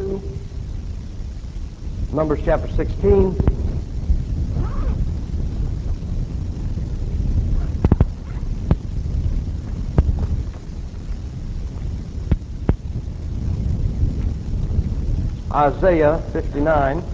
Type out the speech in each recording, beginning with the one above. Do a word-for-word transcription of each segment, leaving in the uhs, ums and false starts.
twenty-two, Numbers chapter sixteen, Isaiah fifty-nine,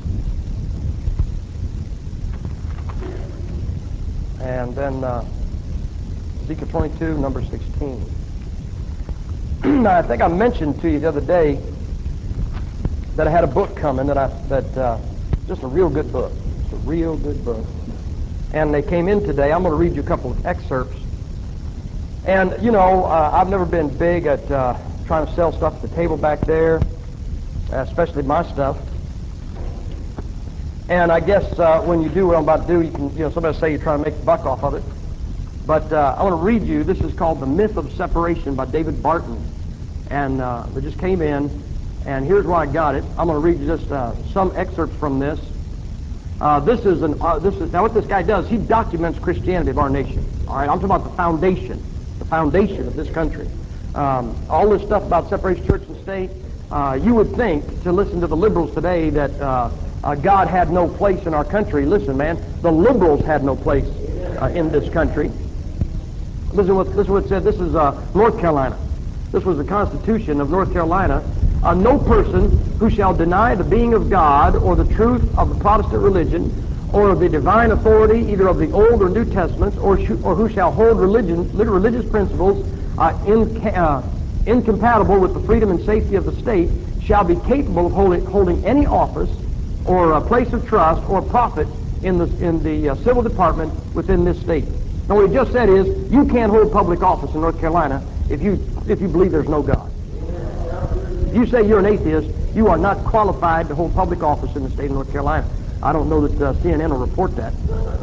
and then uh, Ezekiel twenty-two, number sixteen. Now, I think I mentioned to you the other day that I had a book coming that I that uh, just a real good book, just a real good book, and they came in today. I'm going to read you a couple of excerpts. And you know, uh, I've never been big at uh, trying to sell stuff at the table back there, especially my stuff. And I guess uh, when you do what I'm about to do, you can, you know, somebody will say you're trying to make a buck off of it. But uh, I want to read you, this is called The Myth of Separation by David Barton. And uh, they just came in, and here's where I got it. I'm going to read you just uh, some excerpts from this. Uh, this is an, uh, this is, now what this guy does, he documents Christianity of our nation. All right, I'm talking about the foundation, the foundation of this country. Um, all this stuff about separation of church and state, uh, you would think, to listen to the liberals today, that uh, uh, God had no place in our country. Listen, man, the liberals had no place uh, in this country. This is what, this is what it said. This is uh, North Carolina. This was the Constitution of North Carolina. Uh, no person who shall deny the being of God or the truth of the Protestant religion or of the divine authority either of the Old or New Testaments or, sh- or who shall hold religion, religious principles uh, in, uh, incompatible with the freedom and safety of the state shall be capable of holding, holding any office or a place of trust or profit in the, in the uh, civil department within this state. Now, what he just said is, you can't hold public office in North Carolina if you if you believe there's no God. If you say you're an atheist, you are not qualified to hold public office in the state of North Carolina. I don't know that uh, C N N will report that.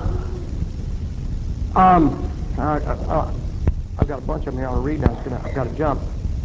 Um, uh, uh, I've got a bunch of them here I want to read now. Gonna, I've got to jump.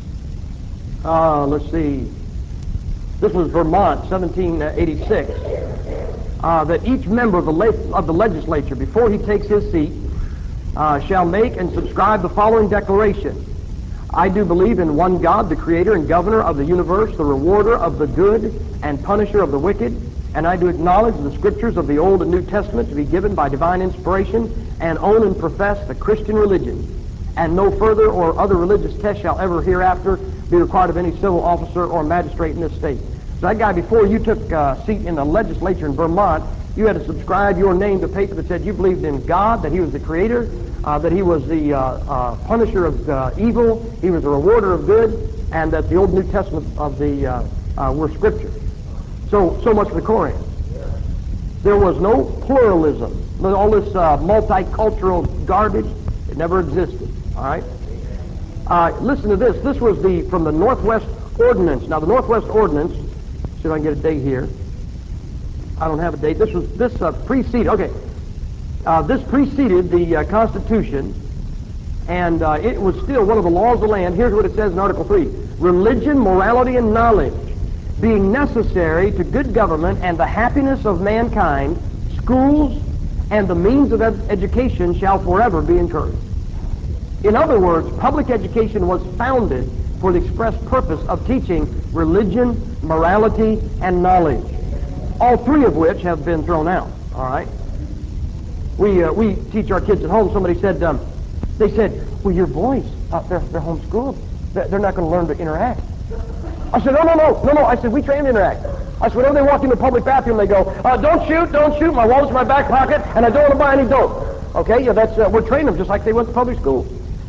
Uh, let's see. This was Vermont, seventeen eighty-six. Uh, that each member of the, le- of the legislature, before he takes his seat, Uh, shall make and subscribe the following declaration. I do believe in one God, the creator and governor of the universe, the rewarder of the good and punisher of the wicked, and I do acknowledge the scriptures of the Old and New Testament to be given by divine inspiration and own and profess the Christian religion, and no further or other religious test shall ever hereafter be required of any civil officer or magistrate in this state. So that guy, before you took a seat in the legislature in Vermont, you had to subscribe your name to paper that said you believed in God, that he was the creator, uh, that he was the uh, uh, punisher of uh, evil, he was the rewarder of good, and that the Old and New Testament of the uh, uh, were scripture. So, so much for the Koran. There was no pluralism. All this uh, multicultural garbage, it never existed. All right. Uh, listen to this. This was the from the Northwest Ordinance. Now, the Northwest Ordinance. See if I can get a date here. I don't have a date. This was this uh, preceded. Okay, uh, this preceded the uh, Constitution, and uh, it was still one of the laws of the land. Here's what it says in Article Three: religion, morality, and knowledge, being necessary to good government and the happiness of mankind, schools and the means of ed- education shall forever be encouraged. In other words, public education was founded for the express purpose of teaching religion, morality, and knowledge. All three of which have been thrown out. All right. We uh, we teach our kids at home. Somebody said um, they said, "Well, your boys, uh, they're they're homeschooled. They're, they're not going to learn to interact." I said, "No, no, no, no, no." I said, "We train them to interact." I said, "Whenever they walk into a public bathroom, they go, uh, don't shoot, don't shoot. My wallet's in my back pocket, and I don't want to buy any dope." Okay, yeah, that's uh, we're training them just like they went to public school.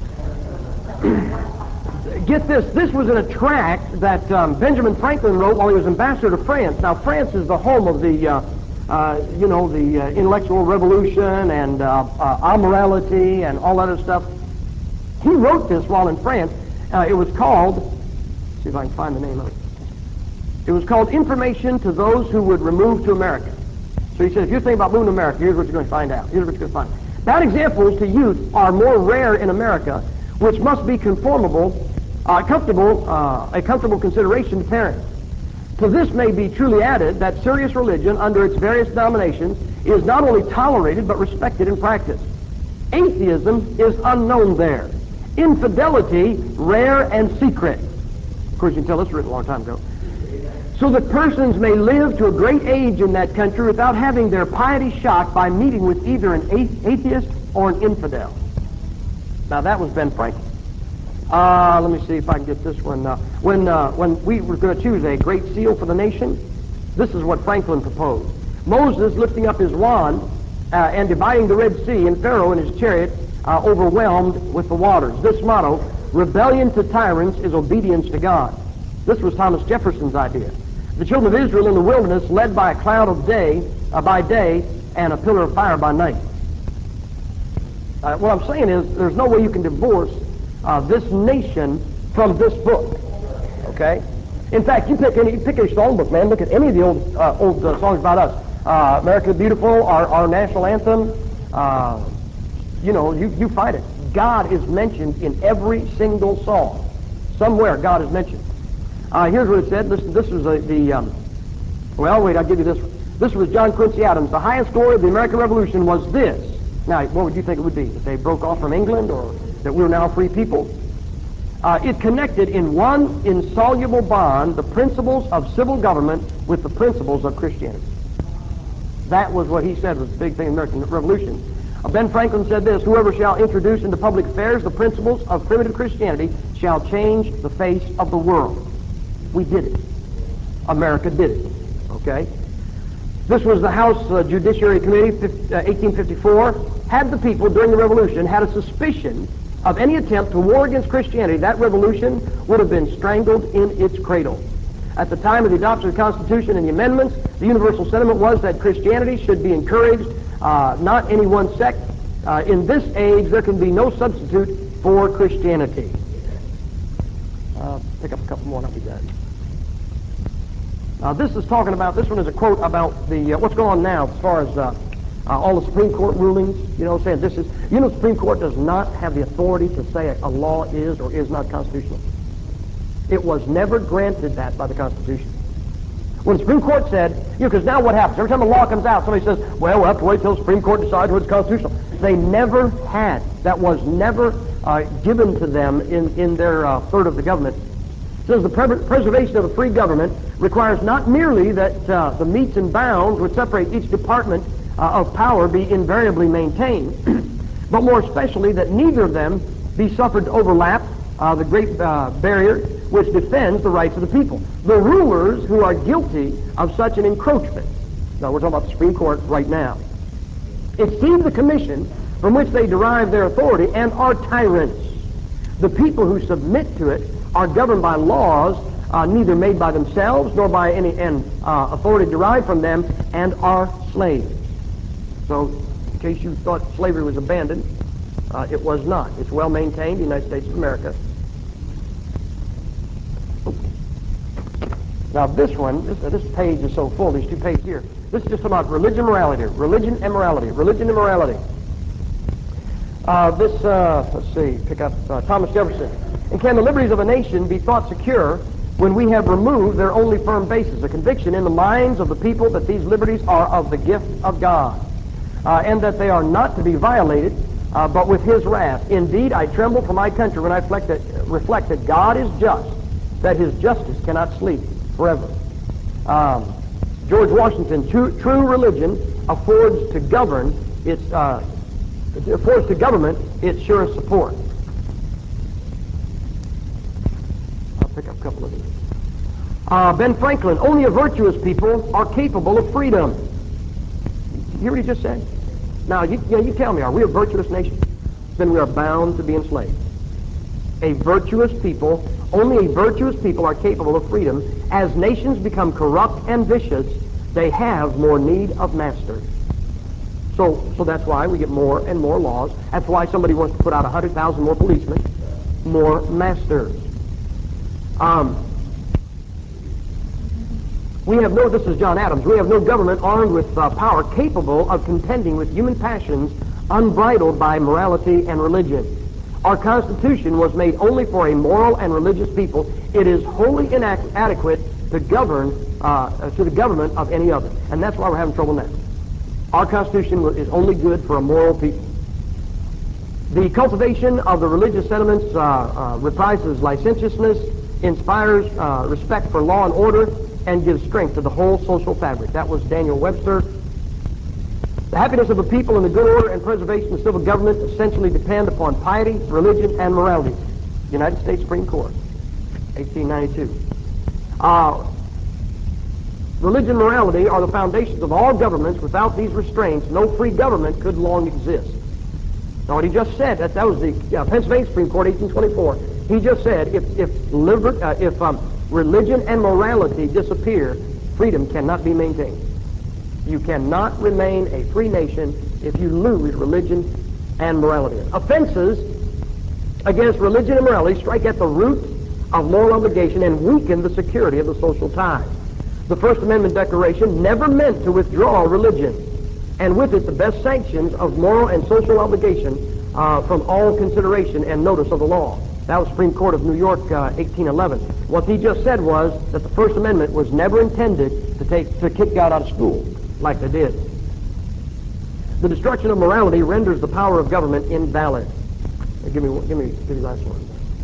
Get this, this was in a tract that um, Benjamin Franklin wrote while he was ambassador to France. Now, France is the home of the, uh, uh, you know, the uh, intellectual revolution and uh, uh, amorality and all that other stuff. He wrote this while in France. Uh, it was called, let's see if I can find the name of it. It was called Information to Those Who Would Remove to America. So he said, if you're thinking about moving to America, here's what you're going to find out. Here's what you're going to find. Bad examples to youth are more rare in America, which must be conformable Uh, comfortable, uh, a comfortable consideration to parents. To this may be truly added that serious religion under its various denominations is not only tolerated but respected in practice. Atheism is unknown there. Infidelity rare and secret. Of course, you can tell this was written a long time ago. so that persons may live to a great age in that country without having their piety shocked by meeting with either an atheist or an infidel. Now that was Ben Franklin. Uh, let me see if I can get this one. Uh, when, uh, when we were going to choose a great seal for the nation, this is what Franklin proposed. Moses lifting up his wand uh, and dividing the Red Sea, and Pharaoh in his chariot uh, overwhelmed with the waters. This motto, rebellion to tyrants is obedience to God. This was Thomas Jefferson's idea. The children of Israel in the wilderness led by a cloud of day, uh, by day and a pillar of fire by night. Uh, what I'm saying is there's no way you can divorce uh, this nation from this book. Okay? In fact, you pick any pick a songbook, man. Look at any of the old uh, old uh, songs about us. Uh, America the Beautiful, our, our national anthem. Uh, you know, you, you find it. God is mentioned in every single song. Somewhere God is mentioned. Uh, here's what it said. Listen, this was a, the, um, well, wait, I'll give you this one. This was John Quincy Adams. The highest glory of the American Revolution was this. Now, what would you think it would be? That they broke off from England, or that we're now free people? Uh, it connected in one insoluble bond the principles of civil government with the principles of Christianity. That was what he said was the big thing in the American Revolution. Uh, Ben Franklin said this, whoever shall introduce into public affairs the principles of primitive Christianity shall change the face of the world. We did it. America did it. Okay? This was the House uh, Judiciary Committee, uh, eighteen fifty-four. Had the people during the Revolution had a suspicion of any attempt to war against Christianity, that revolution would have been strangled in its cradle. At the time of the adoption of the Constitution and the amendments, the universal sentiment was that Christianity should be encouraged, uh, not any one sect. Uh, in this age, there can be no substitute for Christianity. Uh, pick up a couple more and I'll be done. Now, this is talking about, this one is a quote about the uh, what's going on now as far as uh, uh, all the Supreme Court rulings, you know, saying this is, you know, the Supreme Court does not have the authority to say a, a law is or is not constitutional. It was never granted that by the Constitution. When the Supreme Court said, you know, because now what happens? Every time a law comes out, somebody says, well, we'll have to wait till the Supreme Court decides what's constitutional. They never had. That was never uh, given to them in, in their uh, third of the government. It says the pre- preservation of a free government requires not merely that uh, the metes and bounds which separate each department uh, of power be invariably maintained, but more especially that neither of them be suffered to overlap uh, the great uh, barrier which defends the rights of the people. The rulers who are guilty of such an encroachment, now we're talking about the Supreme Court right now, exceed the commission from which they derive their authority and are tyrants. The people who submit to it are governed by laws uh, neither made by themselves nor by any and, uh, authority derived from them, and are slaves. So, in case you thought slavery was abandoned, uh, it was not. It's well maintained in the United States of America. Now this one, this, uh, this page is so full, these two pages here. This is just about religion and morality. Religion and morality. Religion and morality. Uh, this, uh, let's see, pick up uh, Thomas Jefferson. And can the liberties of a nation be thought secure when we have removed their only firm basis, a conviction in the minds of the people that these liberties are of the gift of God, uh, and that they are not to be violated, uh, but with his wrath. Indeed, I tremble for my country when I reflect that, reflect that God is just, that his justice cannot sleep forever. Um, George Washington, true, true religion affords to govern its, uh, affords to government its surest support. Pick up a couple of these. Uh, Ben Franklin, only a virtuous people are capable of freedom. You hear what he just said? Now, you, you, know, you tell me, are we a virtuous nation? Then we are bound to be enslaved. A virtuous people, only a virtuous people are capable of freedom. As nations become corrupt and vicious, they have more need of masters. So, so that's why we get more and more laws. That's why somebody wants to put out one hundred thousand more policemen, more masters. Um, we have no, this is John Adams, we have no government armed with uh, power capable of contending with human passions unbridled by morality and religion. Our Constitution was made only for a moral and religious people. It is wholly inadequate to govern, uh, to the government of any other. And that's why we're having trouble now. Our Constitution is only good for a moral people. The cultivation of the religious sentiments uh, uh, reprises licentiousness, inspires uh, respect for law and order, and gives strength to the whole social fabric. That was Daniel Webster. The happiness of a people and the good order and preservation of civil government essentially depend upon piety, religion, and morality. United States Supreme Court, eighteen ninety-two. Uh, religion and morality are the foundations of all governments. Without these restraints, no free government could long exist. Now, what he just said, that, that was the uh, Pennsylvania Supreme Court, eighteen twenty-four. He just said, if if, liber, uh, if um, religion and morality disappear, freedom cannot be maintained. You cannot remain a free nation if you lose religion and morality. Offenses against religion and morality strike at the root of moral obligation and weaken the security of the social ties. The First Amendment Declaration never meant to withdraw religion, and with it the best sanctions of moral and social obligation uh, from all consideration and notice of the law. That was Supreme Court of New York, uh, eighteen eleven. What he just said was that the First Amendment was never intended to take to kick God out of school, like they did. The destruction of morality renders the power of government invalid. Give me, give me, give me the last one.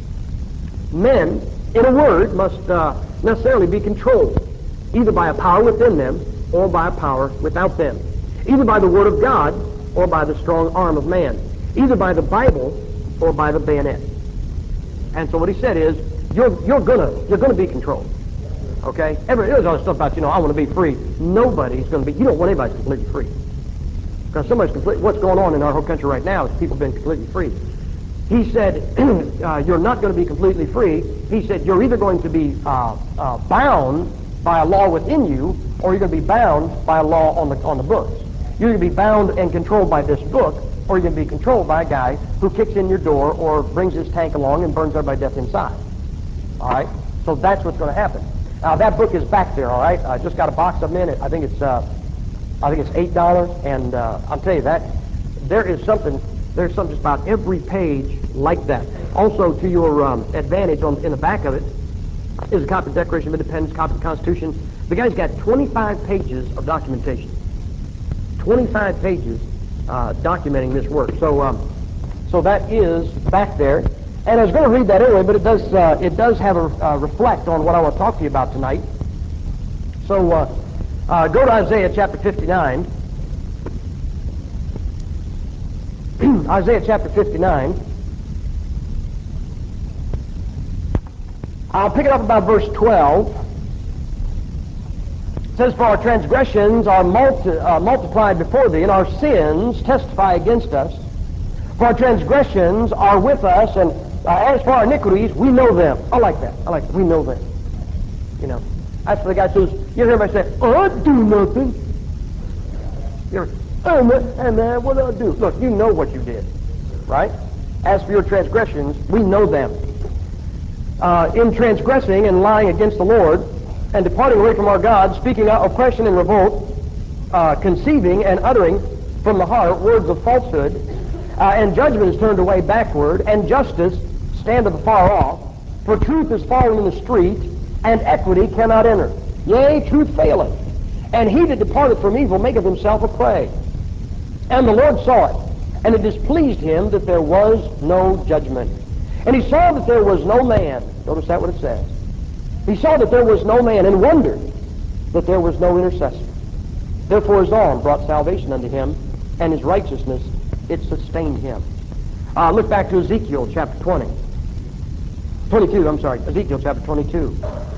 Men, in a word, must uh, necessarily be controlled, either by a power within them or by a power without them, either by the Word of God or by the strong arm of man, either by the Bible or by the bayonet. And so what he said is, you're you're gonna you're gonna be controlled. Okay? Every, there's all this stuff about, you know, I want to be free. Nobody's going to be. You don't want anybody completely free, because somebody's complete. What's going on in our whole country right now is people being completely free. He said, uh, you're not going to be completely free. He said, you're either going to be uh, uh, bound by a law within you, or you're going to be bound by a law on the on the books. You're going to be bound and controlled by this book, or you're going to be controlled by a guy who kicks in your door or brings his tank along and burns everybody to death inside. All right? So that's what's going to happen. Now, that book is back there, all right? I just got a box of them in it. I think it's uh, I think it's eight dollars, and uh, I'll tell you that there is something, there's something just about every page like that. Also, to your um, advantage, on in the back of it is a copy of the Declaration of Independence, copy of the Constitution. The guy's got twenty-five pages of documentation. twenty-five pages uh, documenting this work. So, um, so that is back there. And I was going to read that anyway, but it does uh, it does have a uh, reflect on what I want to talk to you about tonight. So uh, uh, go to Isaiah chapter fifty-nine. Isaiah chapter fifty-nine. I'll pick it up about verse twelve. It says, "For our transgressions are multi- uh, multiplied before thee, and our sins testify against us. For our transgressions are with us, and uh, as for our iniquities, we know them." I like that. I like that. We know them. You know, that's for the guy who says, you hear everybody say, "Oh, I do nothing." You ever, "Oh, man, man, what did I do?" Look, you know what you did, right? As for your transgressions, we know them. Uh, in transgressing and lying against the Lord, and departing away from our God, speaking out oppression and revolt, uh, conceiving and uttering from the heart words of falsehood, uh, and judgment is turned away backward, and justice standeth afar off, for truth is fallen in the street, and equity cannot enter. Yea, truth faileth, and he that departeth from evil maketh himself a prey. And the Lord saw it, and it displeased him that there was no judgment. And he saw that there was no man. Notice that what it says. He saw that there was no man, and wondered that there was no intercessor. Therefore his arm brought salvation unto him, and his righteousness, it sustained him. Uh, look back to Ezekiel chapter twenty. twenty-two, I'm sorry, Ezekiel chapter twenty-two.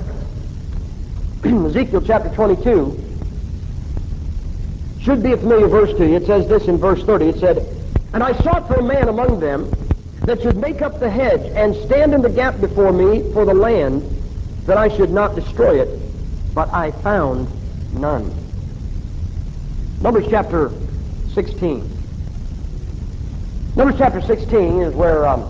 Ezekiel chapter twenty-two should be a familiar verse to you. It says this in verse thirty. It said, "And I sought for a man among them that should make up the hedge and stand in the gap before me for the land, that I should not destroy it, but I found none." Numbers chapter sixteen. Numbers chapter sixteen is where, um,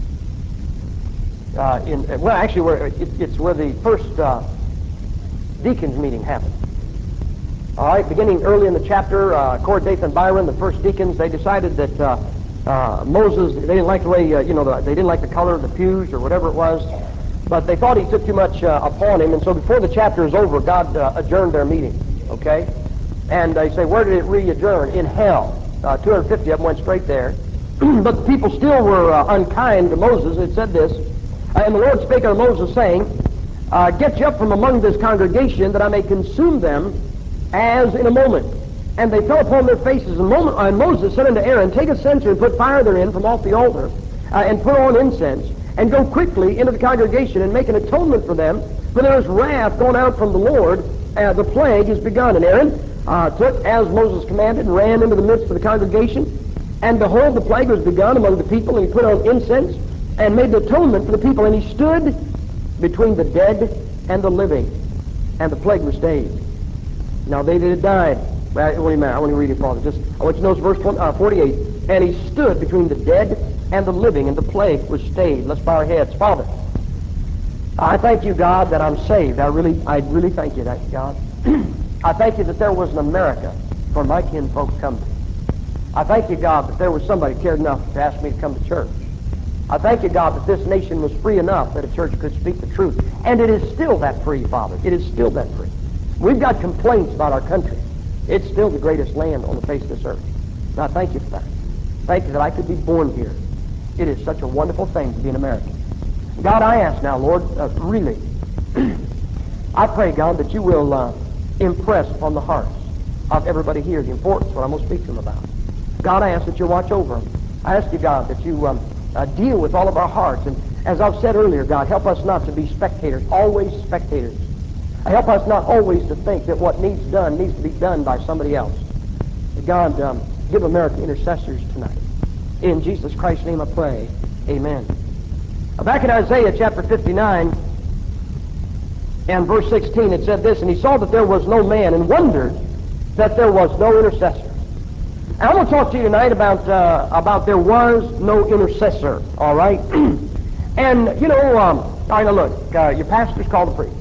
uh, in well, actually, where it, it's where the first uh, deacons meeting happened. All right, beginning early in the chapter, uh, Cord, Dathan, Byron, the first deacons, they decided that uh, uh, Moses, they didn't like the way, uh, you know, the, they didn't like the color of the pews or whatever it was, but they thought he took too much uh, upon him, and so before the chapter is over, God uh, adjourned their meeting, okay? And they say, where did it re-adjourn? In hell. Uh, two hundred fifty of them went straight there. But the people still were uh, unkind to Moses. It said this, "And the Lord spake unto Moses, saying, uh, get you up from among this congregation, that I may consume them as in a moment. And they fell upon their faces. And, moment, and Moses said unto Aaron, Take a censer and put fire therein from off the altar, uh, and put on incense, and go quickly into the congregation, and make an atonement for them, for there is wrath gone out from the Lord, uh, the plague is begun. And Aaron uh, took as Moses commanded, and ran into the midst of the congregation, and behold, the plague was begun among the people, and he put on incense, and made the atonement for the people, and he stood between the dead and the living, and the plague was stayed. Now they that had died, well, wait a minute, I want to read it, Father. Just, I want you to notice verse twenty, uh, forty-eight. And he stood between the dead and the living, and the plague was stayed. Let's bow our heads. Father, I thank you, God, that I'm saved. I really, I really thank you, that God. I thank you that there was an America for my kinfolk to come to. I thank you, God, that there was somebody cared enough to ask me to come to church. I thank you, God, that this nation was free enough that a church could speak the truth. And it is still that free, Father. It is still that free. We've got complaints about our country. It's still the greatest land on the face of this earth. And I thank you for that. Thank you that I could be born here. It is such a wonderful thing to be an American. God, I ask now, Lord, uh, really, I pray, God, that you will uh, impress upon the hearts of everybody here the importance of what I'm going to speak to them about. God, I ask that you watch over them. I ask you, God, that you um, uh, deal with all of our hearts. And as I've said earlier, God, help us not to be spectators, always spectators. Help us not always to think that what needs done needs to be done by somebody else. God, um, give America intercessors tonight. In Jesus Christ's name I pray. Amen. Back in Isaiah chapter fifty-nine and verse sixteen, it said this, And he saw that there was no man, and wondered that there was no intercessor. And I'm going to talk to you tonight about uh, about there was no intercessor, all right? And, you know, um, all right, now look, uh, your pastor's called to preach.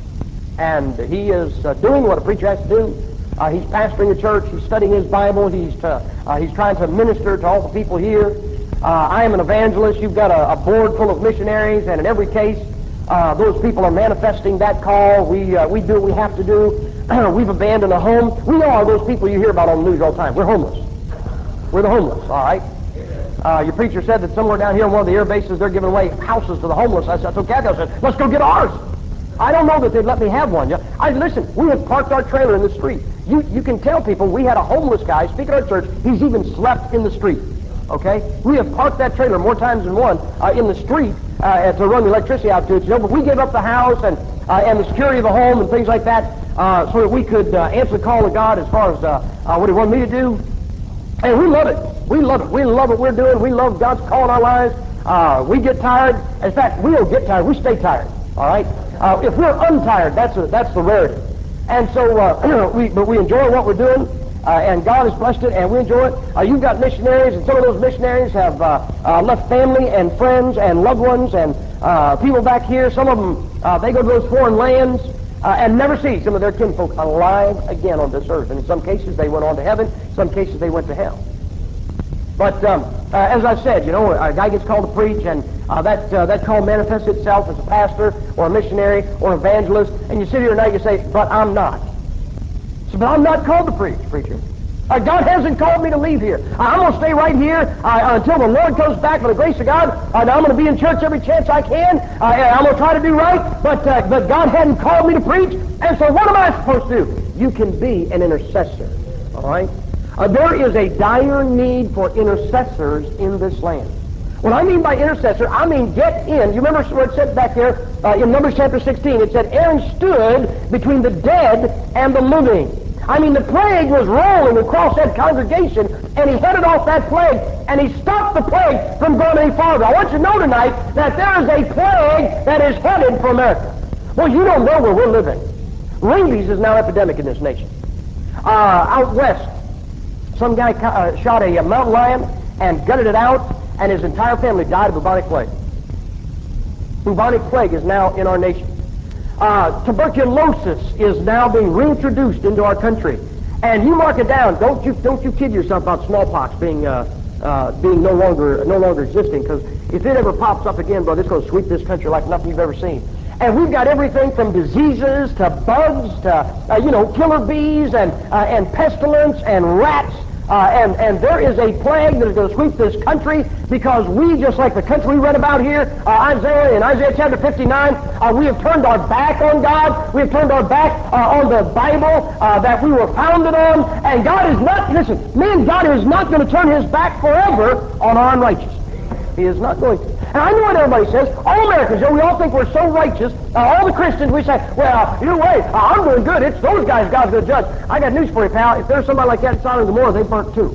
And he is uh, doing what a preacher has to do. Uh, he's pastoring a church. He's studying his Bible. He's to, uh, he's trying to minister to all the people here. Uh, I am an evangelist. You've got a, a board full of missionaries, and in every case, uh, those people are manifesting that call. We uh, we do what we have to do. We've abandoned a home. We are those people you hear about on the news all the time. We're homeless. We're the homeless, all right? Uh, your preacher said that somewhere down here on one of the air bases, they're giving away houses to the homeless. I said, I told Kathy, I said, let's go get ours. I don't know that they'd let me have one. I listen, we have parked our trailer in the street. You you can tell people we had a homeless guy speak at our church. He's even slept in the street. Okay? We have parked that trailer more times than one uh, in the street uh, to run the electricity out to it. You know, but we gave up the house and uh, and the security of the home and things like that uh, so that we could uh, answer the call of God as far as uh, uh, what He wanted me to do. And we love it. We love it. We love what we're doing. We love God's call in our lives. Uh, we get tired. In fact, we don't get tired. We stay tired. All right? Uh, if we're untired, that's a, that's the rarity. And so, uh, we, but we enjoy what we're doing, uh, and God has blessed it, and we enjoy it. Uh, you've got missionaries, and some of those missionaries have uh, uh, left family and friends and loved ones and uh, people back here. Some of them, uh, they go to those foreign lands uh, and never see some of their kinfolk alive again on this earth. And in some cases, they went on to heaven. In some cases, they went to hell. But um, uh, as I said, you know, a guy gets called to preach, and uh, that uh, that call manifests itself as a pastor or a missionary or an evangelist, and you sit here tonight and you say, but I'm not. So, but I'm not called to preach, preacher. Uh, God hasn't called me to leave here. Uh, I'm going to stay right here uh, until the Lord comes back by the grace of God. Uh, now I'm going to be in church every chance I can. Uh, I'm going to try to do right, but, uh, but God hadn't called me to preach, and so what am I supposed to do? You can be an intercessor, all right? Uh, there is a dire need for intercessors in this land. What I mean by intercessor, I mean get in. You remember what it said back there uh, in Numbers chapter sixteen? It said, Aaron stood between the dead and the living. I mean, the plague was rolling across that congregation, and he headed off that plague, and he stopped the plague from going any farther. I want you to know tonight that there is a plague that is headed for America. Well, you don't know where we're living. Rabies is now epidemic in this nation. Uh, out west, some guy uh, shot a, a mountain lion and gutted it out, and his entire family died of bubonic plague. Bubonic plague is now in our nation. Uh, tuberculosis is now being reintroduced into our country, and you mark it down. Don't you don't you kid yourself about smallpox being uh, uh, being no longer no longer existing, because if it ever pops up again, brother, it's going to sweep this country like nothing you've ever seen. And we've got everything from diseases to bugs to uh, you know killer bees and uh, and pestilence and rats. Uh, and, and there is a plague that is going to sweep this country because we, just like the country we read about here, uh, Isaiah, in Isaiah chapter fifty-nine, uh, we have turned our back on God. We have turned our back uh, on the Bible uh, that we were founded on. And God is not, listen, man, God is not going to turn his back forever on our unrighteousness. He is not going to. And I know what everybody says. All Americans, you know, we all think we're so righteous. Uh, all the Christians, we say, well, you wait, uh, I'm doing good. It's those guys God's going to judge. I got news for you, pal. If there's somebody like that in Sodom and Gomorrah, they burnt too.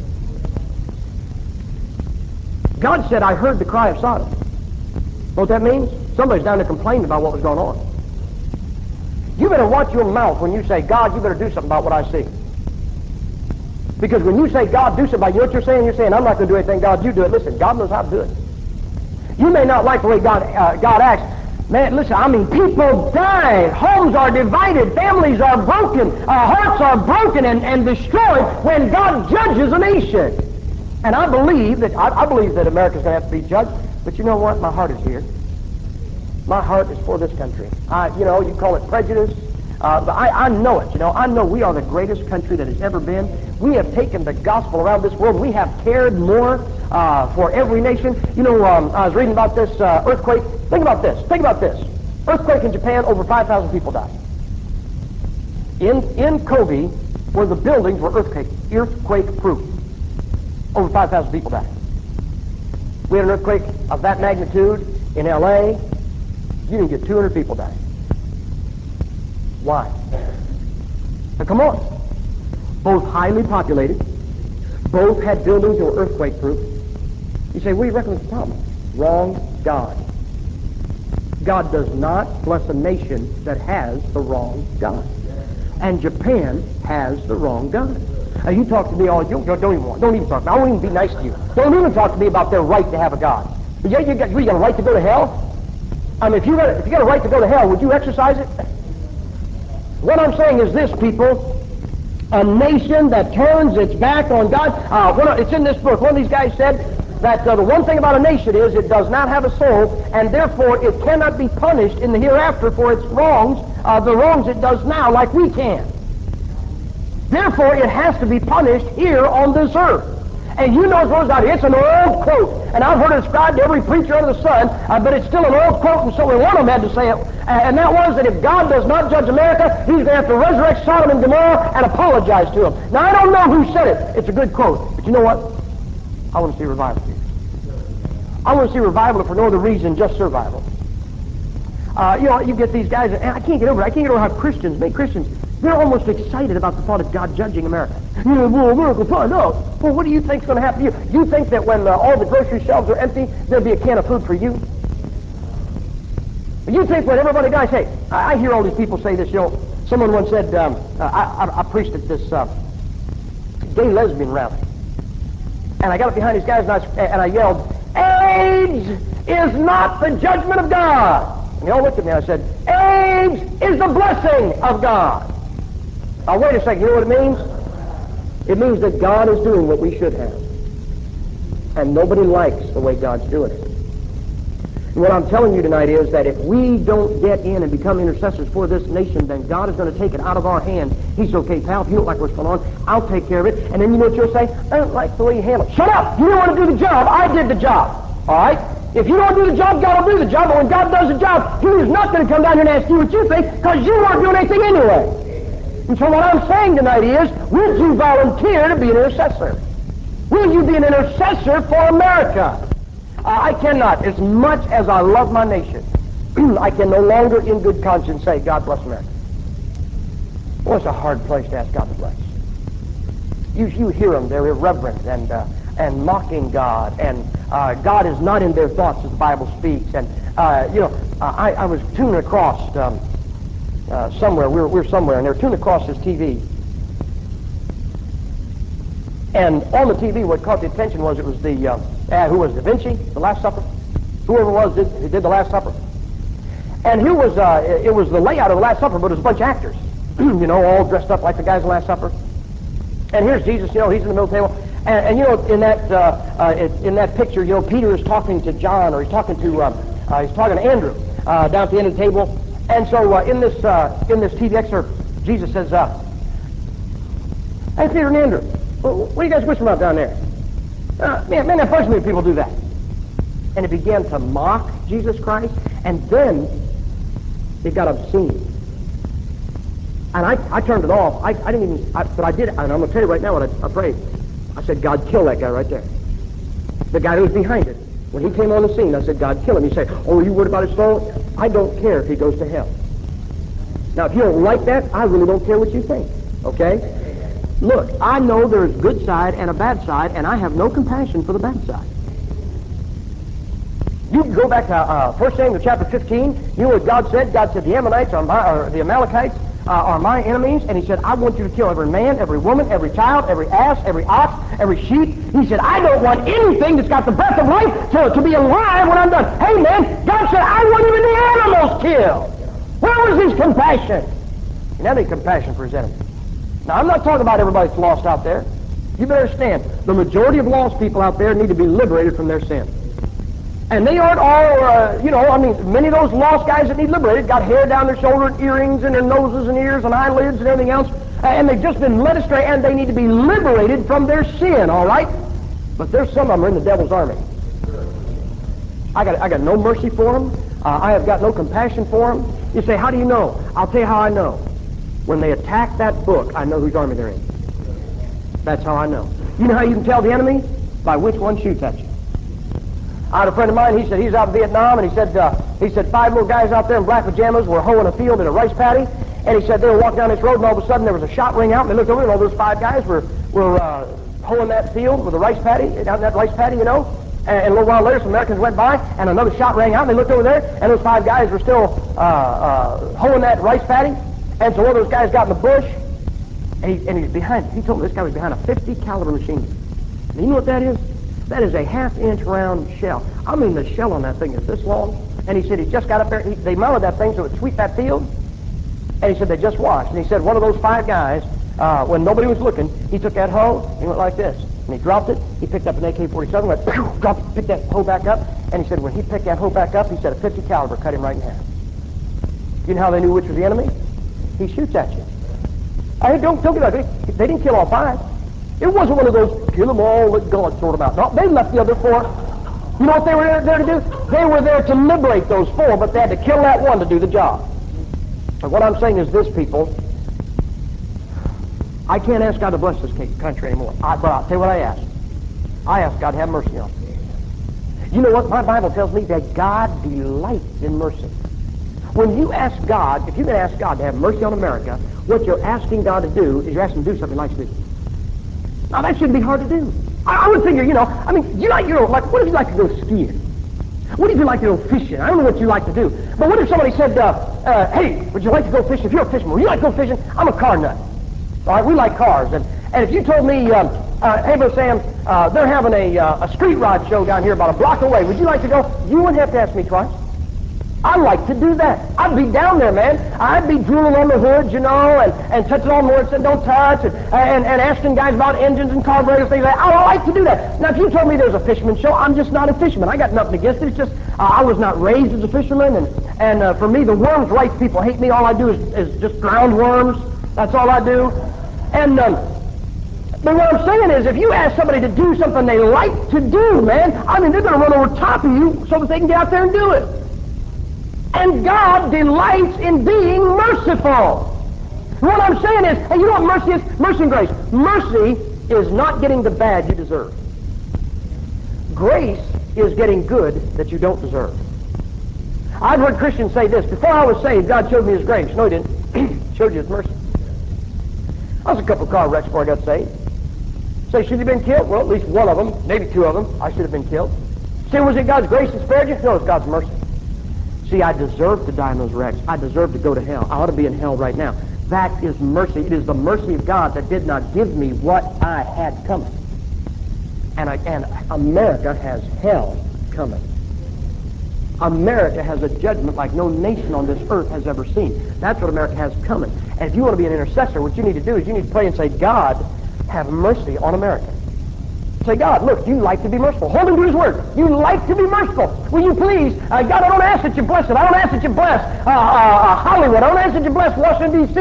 God said, I heard the cry of Sodom. Know what that means? Somebody's down there complaining about what was going on. You better watch your mouth when you say, God, you better do something about what I see. Because when you say, God, do something about it, you know what you're saying? You're saying, I'm not going to do anything. God, you do it. Listen, God knows how to do it. You may not like the way God, uh, God acts. Man, listen, I mean, people die. Homes are divided. Families are broken. Uh, hearts are broken and, and destroyed when God judges a nation. And I believe that I, I believe that America's going to have to be judged. But you know what? My heart is here. My heart is for this country. I, you know, you call it prejudice. Uh, but I, I know it, you know. I know we are the greatest country that has ever been. We have taken the gospel around this world. We have cared more uh, for every nation. You know, um, I was reading about this uh, earthquake. Think about this. Think about this. Earthquake in Japan, over five thousand people died. In, in Kobe, where the buildings were earthquake, earthquake-proof, over five thousand people died. We had an earthquake of that magnitude in L A. You didn't get two hundred people died. Why? Now, come on. Both highly populated, both had buildings that were earthquake-proof. You say, what do you reckon is the problem? Wrong God. God does not bless a nation that has the wrong God. And Japan has the wrong God. Now, you talk to me all, you don't even want, don't even talk to me. I won't even be nice to you. Don't even talk to me about their right to have a God. Yeah, you got, you got a right to go to hell? I mean, if you got, if you got a right to go to hell, would you exercise it? What I'm saying is this, people. A nation that turns its back on God. Uh, one, it's in this book. One of these guys said that uh, the one thing about a nation is it does not have a soul, and therefore it cannot be punished in the hereafter for its wrongs, uh, the wrongs it does now, like we can. Therefore, it has to be punished here on this earth. And you know what out here. It's an old quote, and I've heard it ascribed to every preacher under the sun, uh, but it's still an old quote, and so one of them had to say it, and that was that if God does not judge America, he's going to have to resurrect Sodom and Gomorrah and apologize to them. Now, I don't know who said it. It's a good quote, but you know what? I want to see revival here. I want to see revival for no other reason, just survival. Uh, you know, you get these guys, and I can't get over it. I can't get over how Christians, big Christians, they're almost excited about the thought of God judging America. You know, well, America will find out. Well, what do you think's going to happen to you? You think that when uh, all the grocery shelves are empty, there'll be a can of food for you? You think when everybody dies, hey, I, I hear all these people say this, you know, someone once said, um, uh, I, I, I preached at this uh, gay lesbian rally. And I got up behind these guys and I, and I yelled, AIDS is not the judgment of God. And they all looked at me and I said, AIDS is the blessing of God. Now, wait a second. You know what it means? It means that God is doing what we should have. And nobody likes the way God's doing it. And what I'm telling you tonight is that if we don't get in and become intercessors for this nation, then God is going to take it out of our hands. He said, okay, pal, if you don't like what's going on, I'll take care of it. And then you know what you'll say? I don't like the way you handle it. Shut up! You don't want to do the job. I did the job. All right? If you don't do the job, God will do the job. But when God does the job, He is not going to come down here and ask you what you think, because you weren't doing anything anyway. And so what I'm saying tonight is, would you volunteer to be an intercessor? Will you be an intercessor for America? Uh, I cannot, as much as I love my nation, I can no longer in good conscience say, God bless America. Well, it's a hard place to ask God to bless. You, you hear them, they're irreverent and uh, and mocking God, and uh, God is not in their thoughts as the Bible speaks. And, uh, you know, I, I was tuning across um, uh, somewhere, we were, we were somewhere, and they were tuning across this T V. And on the T V, what caught the attention was it was the, uh, uh, who was Da Vinci, The Last Supper? Whoever it was did, who did The Last Supper. And here was, uh, it was the layout of The Last Supper, but it was a bunch of actors, you know, all dressed up like the guys in The Last Supper. And here's Jesus, you know, he's in the middle table. And, and you know, in that, uh, uh, in that picture, you know, Peter is talking to John, or he's talking to, uh, uh, he's talking to Andrew uh, down at the end of the table. And so uh, in this, uh, in this T V excerpt, Jesus says, uh, hey, Peter and Andrew, Well, what are you guys whispering about down there? Uh, man, man, unfortunately people do that. And it began to mock Jesus Christ, and then it got obscene. And I, I turned it off. I, I didn't even, I, but I did, and I'm going to tell you right now what I, I prayed. I said, God, kill that guy right there. The guy who was behind it. When he came on the scene, I said, God, kill him. You say, oh, are you worried about his soul? I don't care if he goes to hell. Now, if you don't like that, I really don't care what you think, okay? Look, I know there's a good side and a bad side, and I have no compassion for the bad side. You can go back to uh, First Samuel chapter fifteen. You know what God said? God said, the Ammonites are my, or the Amalekites uh, are my enemies, and he said, I want you to kill every man, every woman, every child, every ass, every ox, every sheep. He said, I don't want anything that's got the breath of life to, to be alive when I'm done. Hey, man, God said, I want even the animals killed. Where was his compassion? He didn't have any compassion for his enemies. Now, I'm not talking about everybody that's lost out there. You better understand, the majority of lost people out there need to be liberated from their sin. And they aren't all, uh, you know, I mean, many of those lost guys that need liberated got hair down their shoulder and earrings and their noses and ears and eyelids and everything else, and they've just been led astray, and they need to be liberated from their sin, all right? But there's some of them in the devil's army. I got, I got no mercy for them. Uh, I have got no compassion for them. You say, how do you know? I'll tell you how I know. When they attack that book, I know whose army they're in. That's how I know. You know how you can tell the enemy? By which one shoots at you. I had a friend of mine, he said he's out in Vietnam, and he said uh, he said five little guys out there in black pajamas were hoeing a field in a rice paddy, and he said they were walking down this road, and all of a sudden there was a shot ring out, and they looked over, and all those five guys were, were uh, hoeing that field with a rice paddy, out in that rice paddy, you know, and, and a little while later some Americans went by, and another shot rang out, and they looked over there, and those five guys were still uh, uh, hoeing that rice paddy, and so one of those guys got in the bush, and, he, and he's behind, he told me this guy was behind a fifty caliber machine gun. And you know what that is? That is a half-inch round shell. I mean, the shell on that thing is this long. And he said he just got up there. He, they mounted that thing so it would sweep that field. And he said they just watched. And he said one of those five guys, uh, when nobody was looking, he took that hoe, he went like this. And he dropped it. He picked up an A K forty-seven, went, dropped it, picked that hoe back up. And he said when he picked that hoe back up, he said a fifty caliber cut him right in half. You know how they knew which was the enemy? He shoots at you. I don't, don't get like it. They didn't kill all five. It wasn't one of those kill them all, let God sort them out. No, they left the other four. You know what they were there, there to do? They were there to liberate those four, but they had to kill that one to do the job. And what I'm saying is this, people, I can't ask God to bless this country anymore. I, but I'll tell you what I ask. I ask God to have mercy on it. You know what? My Bible tells me that God delights in mercy. When you ask God, if you can ask God to have mercy on America, what you're asking God to do is you're asking him to do something he likes to do. Now, that shouldn't be hard to do. I, I would figure, you know, I mean, you like, you know, like, what if you like to go skiing? What if you like to go fishing? I don't know what you like to do. But what if somebody said, uh, uh, hey, would you like to go fishing? If you're a fisherman, would you like to go fishing? I'm a car nut. All right, we like cars. And, and if you told me, um, uh, hey, Brother Sam, uh, they're having a, uh, a street rod show down here about a block away, would you like to go? You wouldn't have to ask me twice. I like to do that. I'd be down there, man. I'd be drooling on the hoods, you know, and, and touching on more and saying don't touch, and, and, and asking guys about engines and carburetors, things like that. I like to do that. Now, if you told me there's a fisherman show, I'm just not a fisherman. I got nothing against it. It's just uh, I was not raised as a fisherman, and, and uh, for me, the worms' rights people hate me. All I do is, is just drown worms. That's all I do. And um, but what I'm saying is, if you ask somebody to do something they like to do, man, I mean, they're going to run over top of you so that they can get out there and do it. And God delights in being merciful. What I'm saying is, hey, you know what mercy is? Mercy and grace. Mercy is not getting the bad you deserve. Grace is getting good that you don't deserve. I've heard Christians say this. Before I was saved, God showed me his grace. No, he didn't. Showed you his mercy. I was a couple of car wrecks before I got saved. Say, should he have been killed? Well, at least one of them, maybe two of them, I should have been killed. Say, was it God's grace that spared you? No, it's God's mercy. See, I deserve to die in those wrecks. I deserve to go to hell. I ought to be in hell right now. That is mercy. It is the mercy of God that did not give me what I had coming. And, I, and America has hell coming. America has a judgment like no nation on this earth has ever seen. That's what America has coming. And if you want to be an intercessor, what you need to do is you need to pray and say, God, have mercy on America. Say, God, look, you like to be merciful. Hold him to his word. You like to be merciful. Will you please, uh, God, I don't ask that you bless it. I don't ask that you bless uh, uh, uh, Hollywood. I don't ask that you bless Washington, D C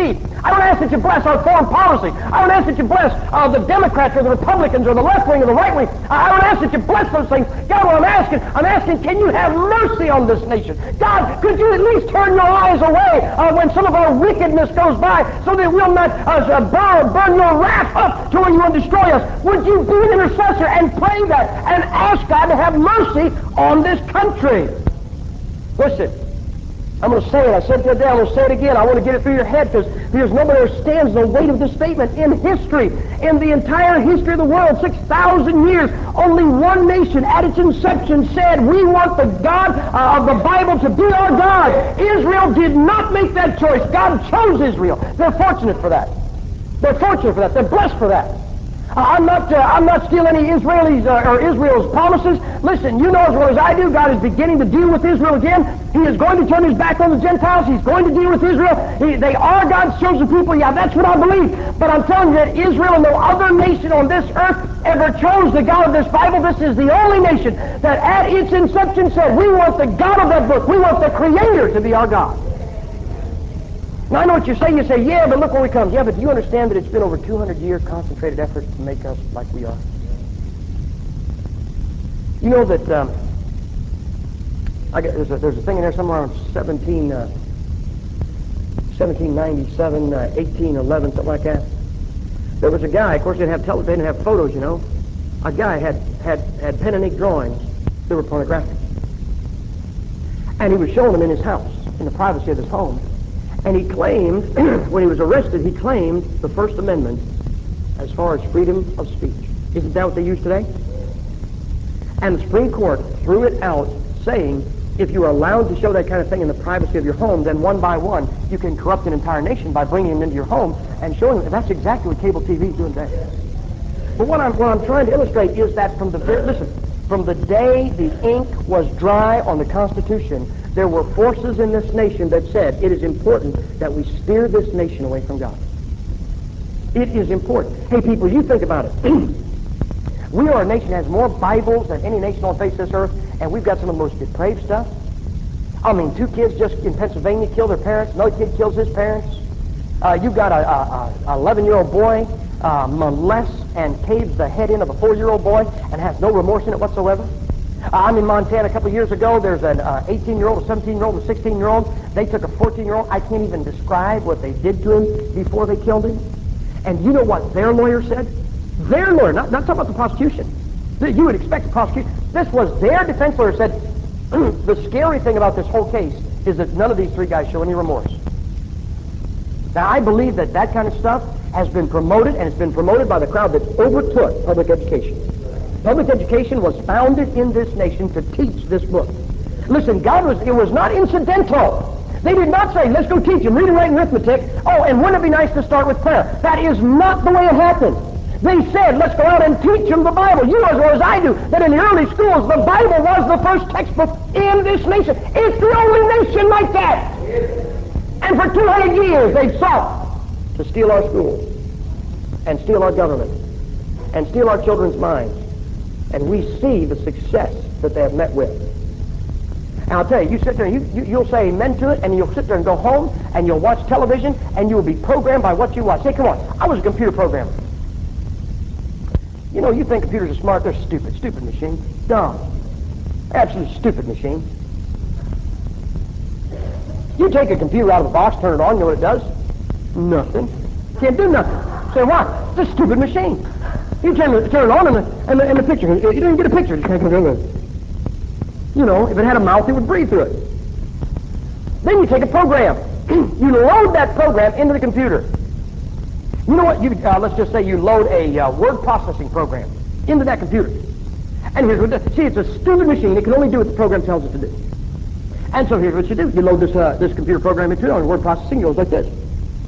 I don't ask that you bless our foreign policy. I don't ask that you bless uh, the Democrats or the Republicans or the left wing or the right wing. I don't ask that you bless those things. God, what I'm asking, I'm asking, can you have mercy on this nation? God, could you at least turn your eyes away uh, when some of our wickedness goes by so that we'll not uh, burn, burn your wrath up to where you will destroy us? Would you be an intercessor and pray that and ask God to have mercy on this country? Listen, I'm going to say it. I said it the other day. I'm going to say it again. I want to get it through your head because because nobody understands the weight of this statement. In history, in the entire history of the world, six thousand years, only one nation at its inception said, we want the God uh, of the Bible to be our God. Israel did not make that choice. God chose Israel. They're fortunate for that. They're fortunate for that. They're blessed for that. I'm not, uh, I'm not stealing any Israelis uh, or Israel's promises. Listen, you know as well as I do, God is beginning to deal with Israel again. He is going to turn his back on the Gentiles. He's going to deal with Israel. He, they are God's chosen people. Yeah, that's what I believe. But I'm telling you that Israel and no other nation on this earth ever chose the God of this Bible. This is the only nation that at its inception said, we want the God of that book. We want the Creator to be our God. Now, I know what you're saying. You say, yeah, but look where we come. Yeah, but do you understand that it's been over two hundred year concentrated effort to make us like we are? You know that um, I got, there's, a, there's a thing in there somewhere around seventeen, uh, seventeen ninety-seven, uh, eighteen eleven, something like that. There was a guy, of course they didn't have, tele- they didn't have photos, you know. A guy had, had, had pen and ink drawings that were pornographic. And he was showing them in his house, in the privacy of his home. And he claimed, when he was arrested, he claimed the First Amendment as far as freedom of speech. Isn't that what they use today? And the Supreme Court threw it out, saying, if you are allowed to show that kind of thing in the privacy of your home, then one by one, you can corrupt an entire nation by bringing them into your home and showing them. That's exactly what cable T V is doing today. But what I'm, what I'm trying to illustrate is that from the very, listen, from the day the ink was dry on the Constitution, there were forces in this nation that said it is important that we steer this nation away from God. It is important. Hey, people, you think about it. We are a nation that has more Bibles than any nation on the face of this earth, and we've got some of the most depraved stuff. I mean, two kids just in Pennsylvania kill their parents. Another kid kills his parents. Uh, you've got a, a, a eleven-year-old boy uh, molests and caves the head in of a four-year-old boy and has no remorse in it whatsoever. I'm in Montana a couple of years ago. There's an uh, eighteen-year-old, a seventeen-year-old, a sixteen-year-old. They took a fourteen-year-old. I can't even describe what they did to him before they killed him. And you know what their lawyer said? Their lawyer, not, not talking about the prosecution. You would expect the prosecution. This was their defense lawyer said, the scary thing about this whole case is that none of these three guys show any remorse. Now, I believe that that kind of stuff has been promoted, and it's been promoted by the crowd that overtook public education. Public education was founded in this nation to teach this book. Listen, God was, it was not incidental. They did not say, let's go teach them reading, writing, arithmetic. Oh, and wouldn't it be nice to start with prayer? That is not the way it happened. They said, let's go out and teach them the Bible. You know as well as I do that in the early schools, the Bible was the first textbook in this nation. It's the only nation like that. And for two hundred years, they've sought to steal our schools and steal our government and steal our children's minds. And we see the success that they have met with. And I'll tell you, you sit there, you, you, you'll say amen to it, and you'll sit there and go home, and you'll watch television, and you'll be programmed by what you watch. Hey, come on, I was a computer programmer. You know, you think computers are smart, they're stupid. Stupid machine. Dumb. Absolutely stupid machine. You take a computer out of the box, turn it on, you know what it does? Nothing. Can't do nothing. Say, why? It's a stupid machine. You turn it, turn it on, and the, and, the, and the picture, you don't even get a picture. Just you know, if it had a mouth, it would breathe through it. Then you take a program. You load that program into the computer. You know what? You, uh, let's just say you load a uh, word processing program into that computer. And here's what it does. See, it's a stupid machine. It can only do what the program tells it to do. And so here's what you do. You load this, uh, this computer program into it on word processing. It goes like this.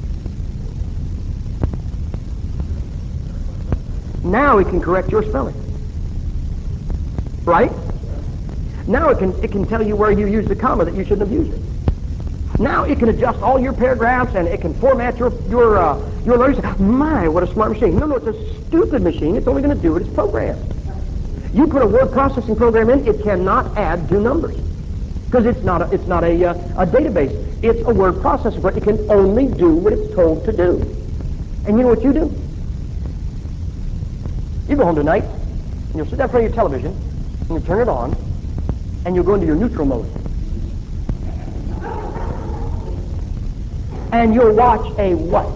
Now it can correct your spelling. Right? Now it can, it can tell you where you used the comma that you shouldn't have used it. Now it can adjust all your paragraphs, and it can format your your uh, your letters. My, what a smart machine! No, no, it's a stupid machine. It's only going to do what it's programmed. You put a word processing program in, it cannot add two numbers because it's not a, it's not a uh, a database. It's a word processor, but it can only do what it's told to do. And you know what you do? You go home tonight, and you'll sit down in front of your television, and you turn it on, and you'll go into your neutral mode. And you'll watch a what?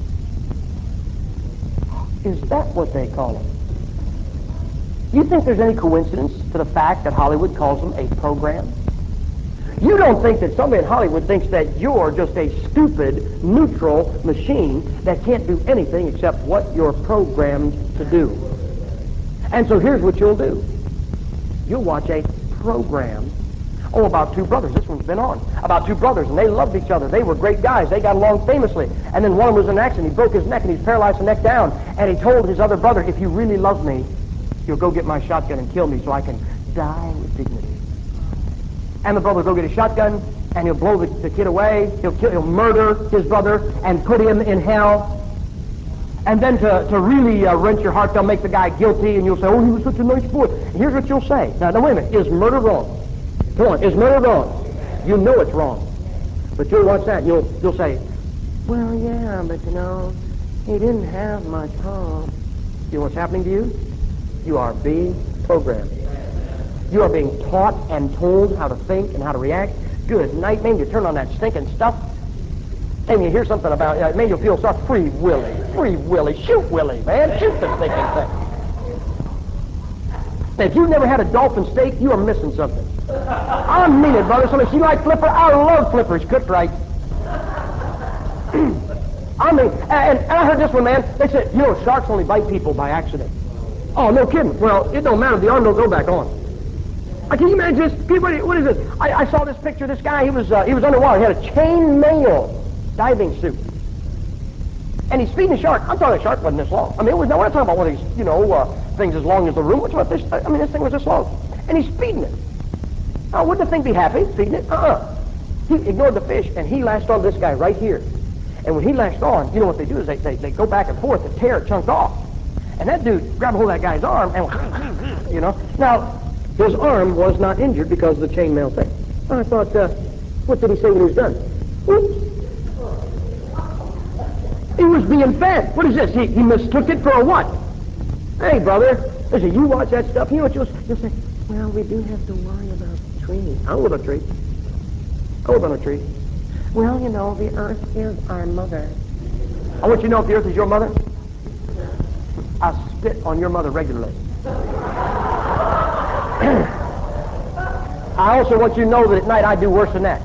Is that what they call it? You think there's any coincidence to the fact that Hollywood calls them a program? You don't think that somebody in Hollywood thinks that you're just a stupid, neutral machine that can't do anything except what you're programmed to do. And so here's what you'll do. You'll watch a program, oh, about two brothers. This one's been on. About two brothers, and they loved each other. They were great guys. They got along famously. And then one was in an accident. He broke his neck, and he's paralyzed the neck down. And he told his other brother, if you really love me, you'll go get my shotgun and kill me so I can die with dignity. And the brother will go get his shotgun, and he'll blow the, the kid away. He'll kill, he'll murder his brother and put him in hell. And then to, to really uh, wrench your heart, they'll make the guy guilty, and you'll say, oh, he was such a nice boy. And here's what you'll say. Now, now, wait a minute. Is murder wrong? Come on. Is murder wrong? You know it's wrong. But you'll watch that, and you'll, you'll say, well, yeah, but, you know, he didn't have much hope. You know what's happening to you? You are being programmed. You are being taught and told how to think and how to react. Good night, man. You turn on that stinking stuff, and you hear something about, uh, man, you'll feel stuff. Free Willy. Free Willy. Shoot Willy, man. Shoot the stinking thing. If you've never had a dolphin steak, you are missing something. I mean it, brother. So if you like flipper, I love flippers cooked right. I mean, and, and I heard this one, man. They said, you know, sharks only bite people by accident. Oh, no kidding. Well, it don't matter. The arm don't go back on. Uh, can you imagine this? What, what is this? I, I saw this picture of this guy. He was uh, he was underwater. He had a chain mail diving suit. And he's feeding a shark. I'm talking a shark wasn't this long. I mean, it was, we're not talking about one of these, you know, uh, things as long as the room. What's about this? I mean, this thing was this long. And he's feeding it. Oh, wouldn't the thing be happy feeding it? Uh-uh. He ignored the fish, and he lashed on this guy right here. And when he lashed on, you know what they do is they, they, they go back and forth to tear a chunk off. And that dude grabbed a hold of that guy's arm and, you know. Now, his arm was not injured because of the chainmail thing. I thought, uh, what did he say when he was done? Oops. He was being fed. What is this? He, he mistook it for a what? Hey, brother, listen, you watch that stuff, you know what you'll, you'll say? Well, we do have to worry about trees. I don't live on a tree. I live on a tree. Well, you know, the earth is our mother. I want you to know if the earth is your mother, I spit on your mother regularly. I also want you to know that at night I do worse than that.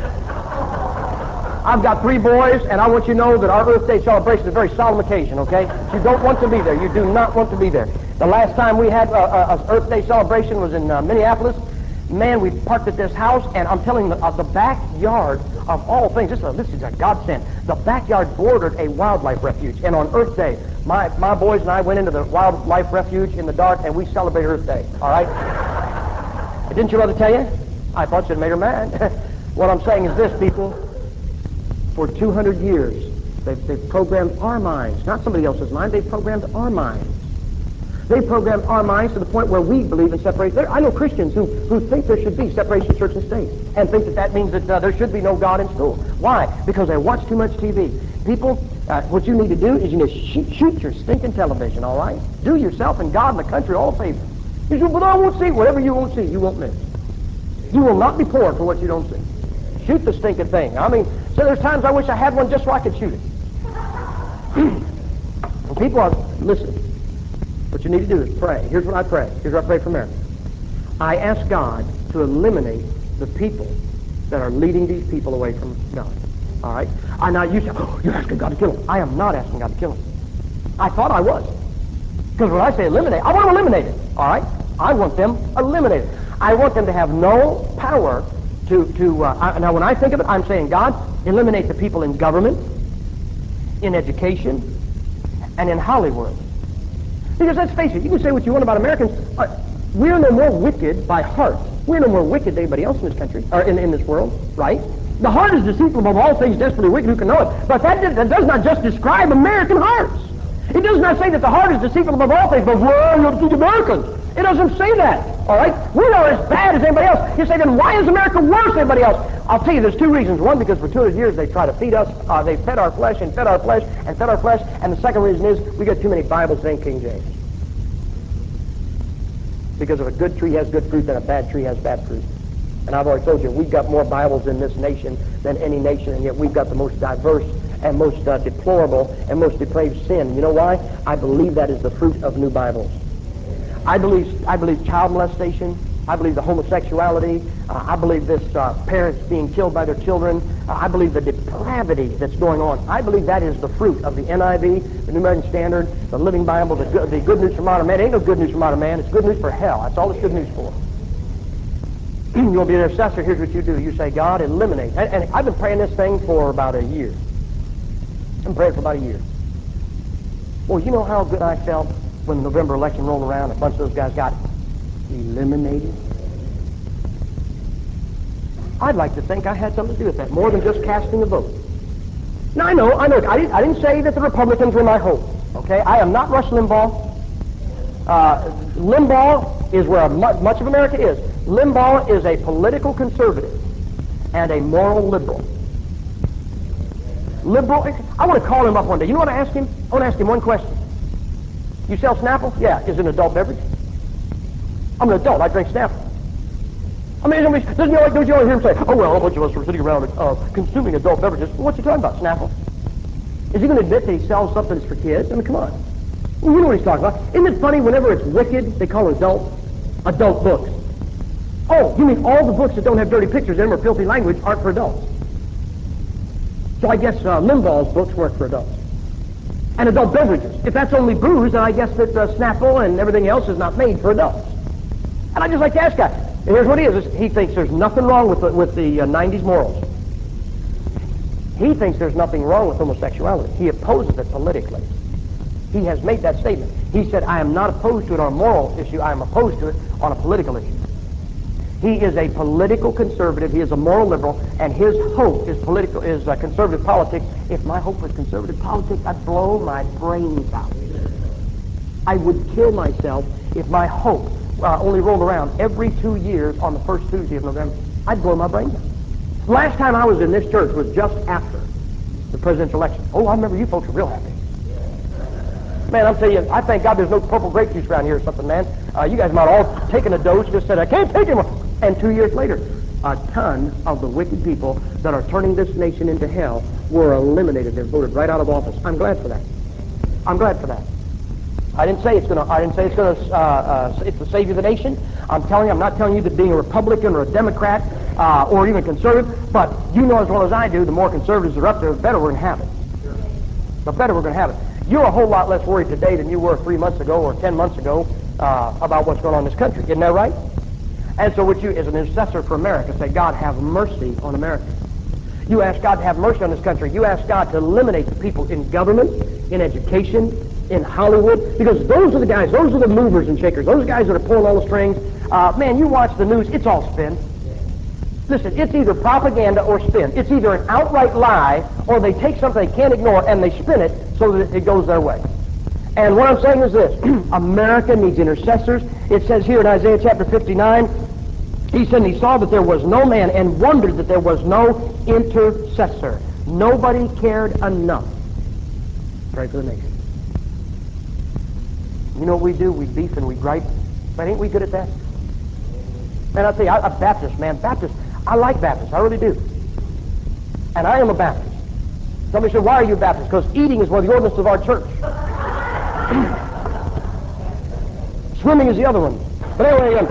I've got three boys, and I want you to know that our Earth Day celebration is a very solemn occasion, okay? You don't want to be there. You do not want to be there. The last time we had an Earth Day celebration was in uh, Minneapolis. Man, we parked at this house, and I'm telling you, uh, the backyard of all things, this is, a, this is a godsend. The backyard bordered a wildlife refuge, and on Earth Day, my, my boys and I went into the wildlife refuge in the dark, and we celebrated Earth Day, all right? Didn't your mother tell you? I thought she'd made her mad. What I'm saying is this, people. For two hundred years, they've, they've programmed our minds, not somebody else's mind, they've programmed our minds. They programmed our minds to the point where we believe in separation. I know Christians who, who think there should be separation of church and state and think that that means that uh, there should be no God in school. Why? Because they watch too much T V. People, uh, what you need to do is you need to shoot, shoot your stinking television, all right? Do yourself and God and the country all a favor. You say, but I won't see. Whatever you won't see, you won't miss. You will not be poor for what you don't see. Shoot the stinking thing. I mean, so there's times I wish I had one just so I could shoot it. Well, people are, listen, what you need to do is pray. Here's what I pray. Here's what I pray for America. I ask God to eliminate the people that are leading these people away from God. All right? I now you say, oh, you're asking God to kill them. I am not asking God to kill them. I thought I was. Because when I say eliminate, I want them eliminated. All right? I want them eliminated. I want them to have no power to, to uh, I, now when I think of it, I'm saying, God, eliminate the people in government, in education, and in Hollywood. Because let's face it, you can say what you want about Americans. Uh, we're no more wicked by heart. We're no more wicked than anybody else in this country, or in, in this world, right? The heart is deceitful above all things, desperately wicked, who can know it? But that, that does not just describe American hearts. It does not say that the heart is deceitful above all things, but well, you have to see the Americans. It doesn't say that, all right? We are as bad as anybody else. You say, then why is America worse than anybody else? I'll tell you, there's two reasons. One, because for two hundred years they try to feed us. Uh, they fed our flesh and fed our flesh and fed our flesh. And the second reason is we got too many Bibles that ain't King James. Because if a good tree has good fruit, then a bad tree has bad fruit. And I've already told you, we've got more Bibles in this nation than any nation, and yet we've got the most diverse and most uh, deplorable and most depraved sin. You know why? I believe that is the fruit of new Bibles. I believe I believe child molestation. I believe the homosexuality. Uh, I believe this uh, parents being killed by their children. Uh, I believe the depravity that's going on. I believe that is the fruit of the N I V, the New American Standard, the Living Bible, the good, the good news for modern man. It ain't no good news for modern man. It's good news for hell. That's all it's good news for. You want to be an intercessor, here's what you do. You say, God, eliminate. And, and I've been praying this thing for about a year. I've been praying for about a year. Well, you know how good I felt when the November election rolled around, a bunch of those guys got eliminated? I'd like to think I had something to do with that, more than just casting a vote. Now, I know, I know, I didn't, I didn't say that the Republicans were my hope, okay? I am not Rush Limbaugh. Uh, Limbaugh is where much of America is. Limbaugh is a political conservative and a moral liberal. Liberal, I want to call him up one day. You know what I asked him? I want to ask him one question. You sell Snapple? Yeah. Is it an adult beverage? I'm an adult. I drink Snapple. I mean, doesn't you, don't you always hear him say, oh, well, a bunch of us are sitting around uh, consuming adult beverages. Well, what's he talking about, Snapple? Is he going to admit that he sells something that's for kids? I mean, come on. Well, you know what he's talking about. Isn't it funny whenever it's wicked, they call adult, adult books? Oh, you mean all the books that don't have dirty pictures in them or filthy language aren't for adults? So I guess uh, Limbaugh's books weren't for adults. And adult beverages. If that's only booze, then I guess that uh, Snapple and everything else is not made for adults. And I just like to ask that. And here's what he is. He thinks there's nothing wrong with the, with the uh, nineties morals. He thinks there's nothing wrong with homosexuality. He opposes it politically. He has made that statement. He said, I am not opposed to it on a moral issue. I am opposed to it on a political issue. He is a political conservative. He is a moral liberal, and his hope is political is uh, conservative politics. If my hope was conservative politics, I'd blow my brains out. I would kill myself if my hope uh, only rolled around every two years on the first Tuesday of November. I'd blow my brains out. Last time I was in this church was just after the presidential election. Oh, I remember you folks were real happy. Man, I'm telling you, I thank God there's no purple grape juice around here or something, man. Uh, you guys might all taken a dose, just said, I can't take it anymore. And two years later, a ton of the wicked people that are turning this nation into hell were eliminated. They're voted right out of office. I'm glad for that. I'm glad for that. I didn't say it's going to. I didn't say it's going to. Uh, uh, it's the savior of the nation. I'm telling you. I'm not telling you that being a Republican or a Democrat uh, or even conservative. But you know as well as I do, the more conservatives are up there, the better we're going to have it. The better we're going to have it. You're a whole lot less worried today than you were three months ago or ten months ago uh, about what's going on in this country. Isn't that right? And so what you, as an intercessor for America, say, God, have mercy on America. You ask God to have mercy on this country. You ask God to eliminate the people in government, in education, in Hollywood, because those are the guys, those are the movers and shakers, those guys that are pulling all the strings. Uh, man, you watch the news, it's all spin. Listen, it's either propaganda or spin. It's either an outright lie, or they take something they can't ignore and they spin it so that it goes their way. And what I'm saying is this, America needs intercessors. It says here in Isaiah chapter fifty-nine, he said, he saw that there was no man and wondered that there was no intercessor. Nobody cared enough. Pray for the nation. You know what we do? We beef and we gripe. But ain't we good at that? Man, I'll tell you, I, a Baptist, man, Baptist, I like Baptists, I really do. And I am a Baptist. Somebody said, why are you a Baptist? Because eating is one of the ordinances of our church. Swimming is the other one. But anyway, um,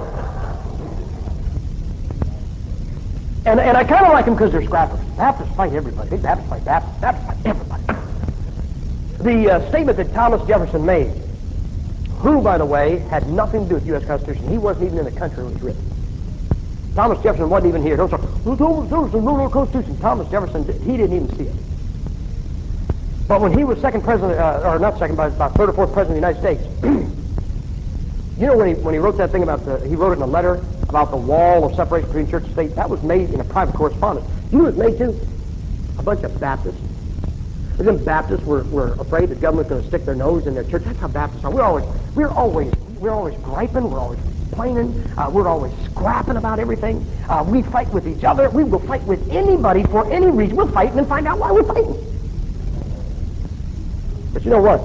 and, and I kind of like them because they're scrappers. Baptists fight everybody. Big Baptists fight Baptists. Baptists fight everybody. The uh, statement that Thomas Jefferson made, who, by the way, had nothing to do with the U S Constitution. He wasn't even in the country when it was written. Thomas Jefferson wasn't even here. Don't say, well, Thomas Jefferson wrote our Constitution. Thomas Jefferson, he didn't even see it. But when he was second president, uh, or not second, but about third or fourth president of the United States, you know when he when he wrote that thing about the, he wrote it in a letter about the wall of separation between church and state. That was made in a private correspondence. You know who it was made to? A bunch of Baptists. And then Baptists were, were afraid the government was going to stick their nose in their church. That's how Baptists are. We're always we're always we're always griping, we're always complaining, uh, we're always scrapping about everything. Uh, we fight with each other. We will fight with anybody for any reason. We'll fight and then find out why we're fighting. But you know what?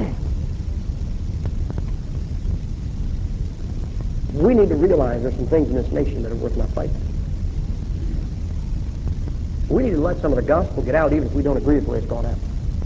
We need to realize there's some things in this nation that are worth not fighting. We need to let some of the gospel get out even if we don't agree with the way it's gone out.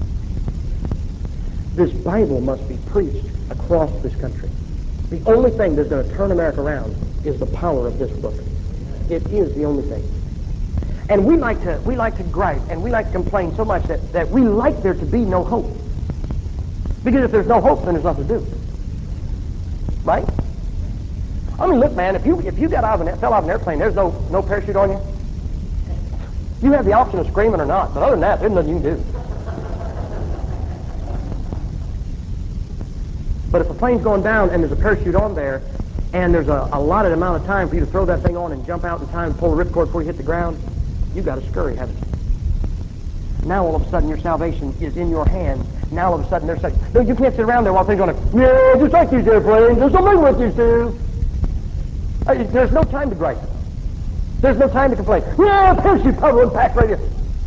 This Bible must be preached across this country. The only thing that's going to turn America around is the power of this book. It is the only thing. And we like to we like to gripe and we like to complain so much that, that we like there to be no hope. Because if there's no hope, then there's nothing to do. Right? I mean, look, man, if you if you got out of an, fell out of an airplane, there's no no parachute on you. You have the option of screaming or not, but other than that, there's nothing you can do. But if a plane's going down and there's a parachute on there, and there's a allotted amount of time for you to throw that thing on and jump out in time and pull the ripcord before you hit the ground, you've got to scurry, haven't you? Now all of a sudden your salvation is in your hands. Now all of a sudden they're saying, no, you can't sit around there while things are going, yeah, just like these airplanes, there's something with these too. Uh, there's no time to gripe. There's no time to complain. Yeah, parachute cover and pack radio.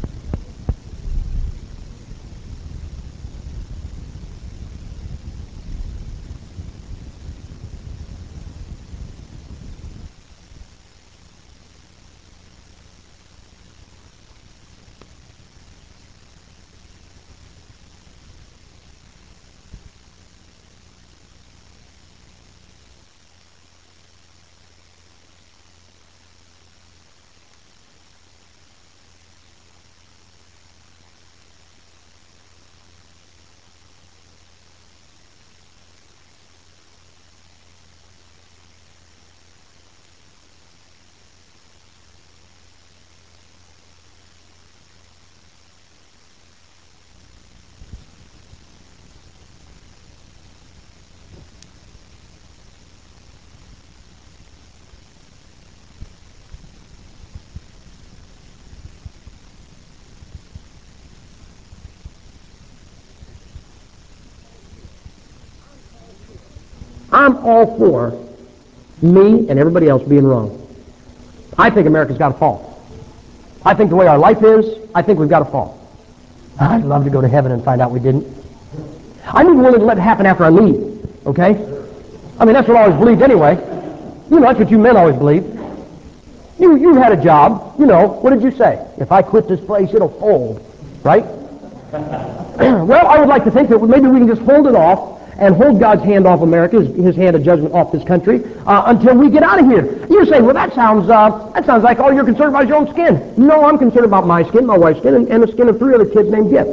I'm all for me and everybody else being wrong. I think America's got to fall. I think the way our life is, I think we've got to fall. I'd love to go to heaven and find out we didn't. I'm even willing to let it happen after I leave, okay? I mean, that's what I always believed anyway. You know, that's what you men always believed. You, you had a job, you know, what did you say? If I quit this place, it'll fold, right? Well, I would like to think that maybe we can just hold it off and hold God's hand off America, his, his hand of judgment off this country, uh, until we get out of here. You say, well, that sounds uh, that sounds like all you're concerned about is your own skin. No, I'm concerned about my skin, my wife's skin, and, and the skin of three other kids named Gift.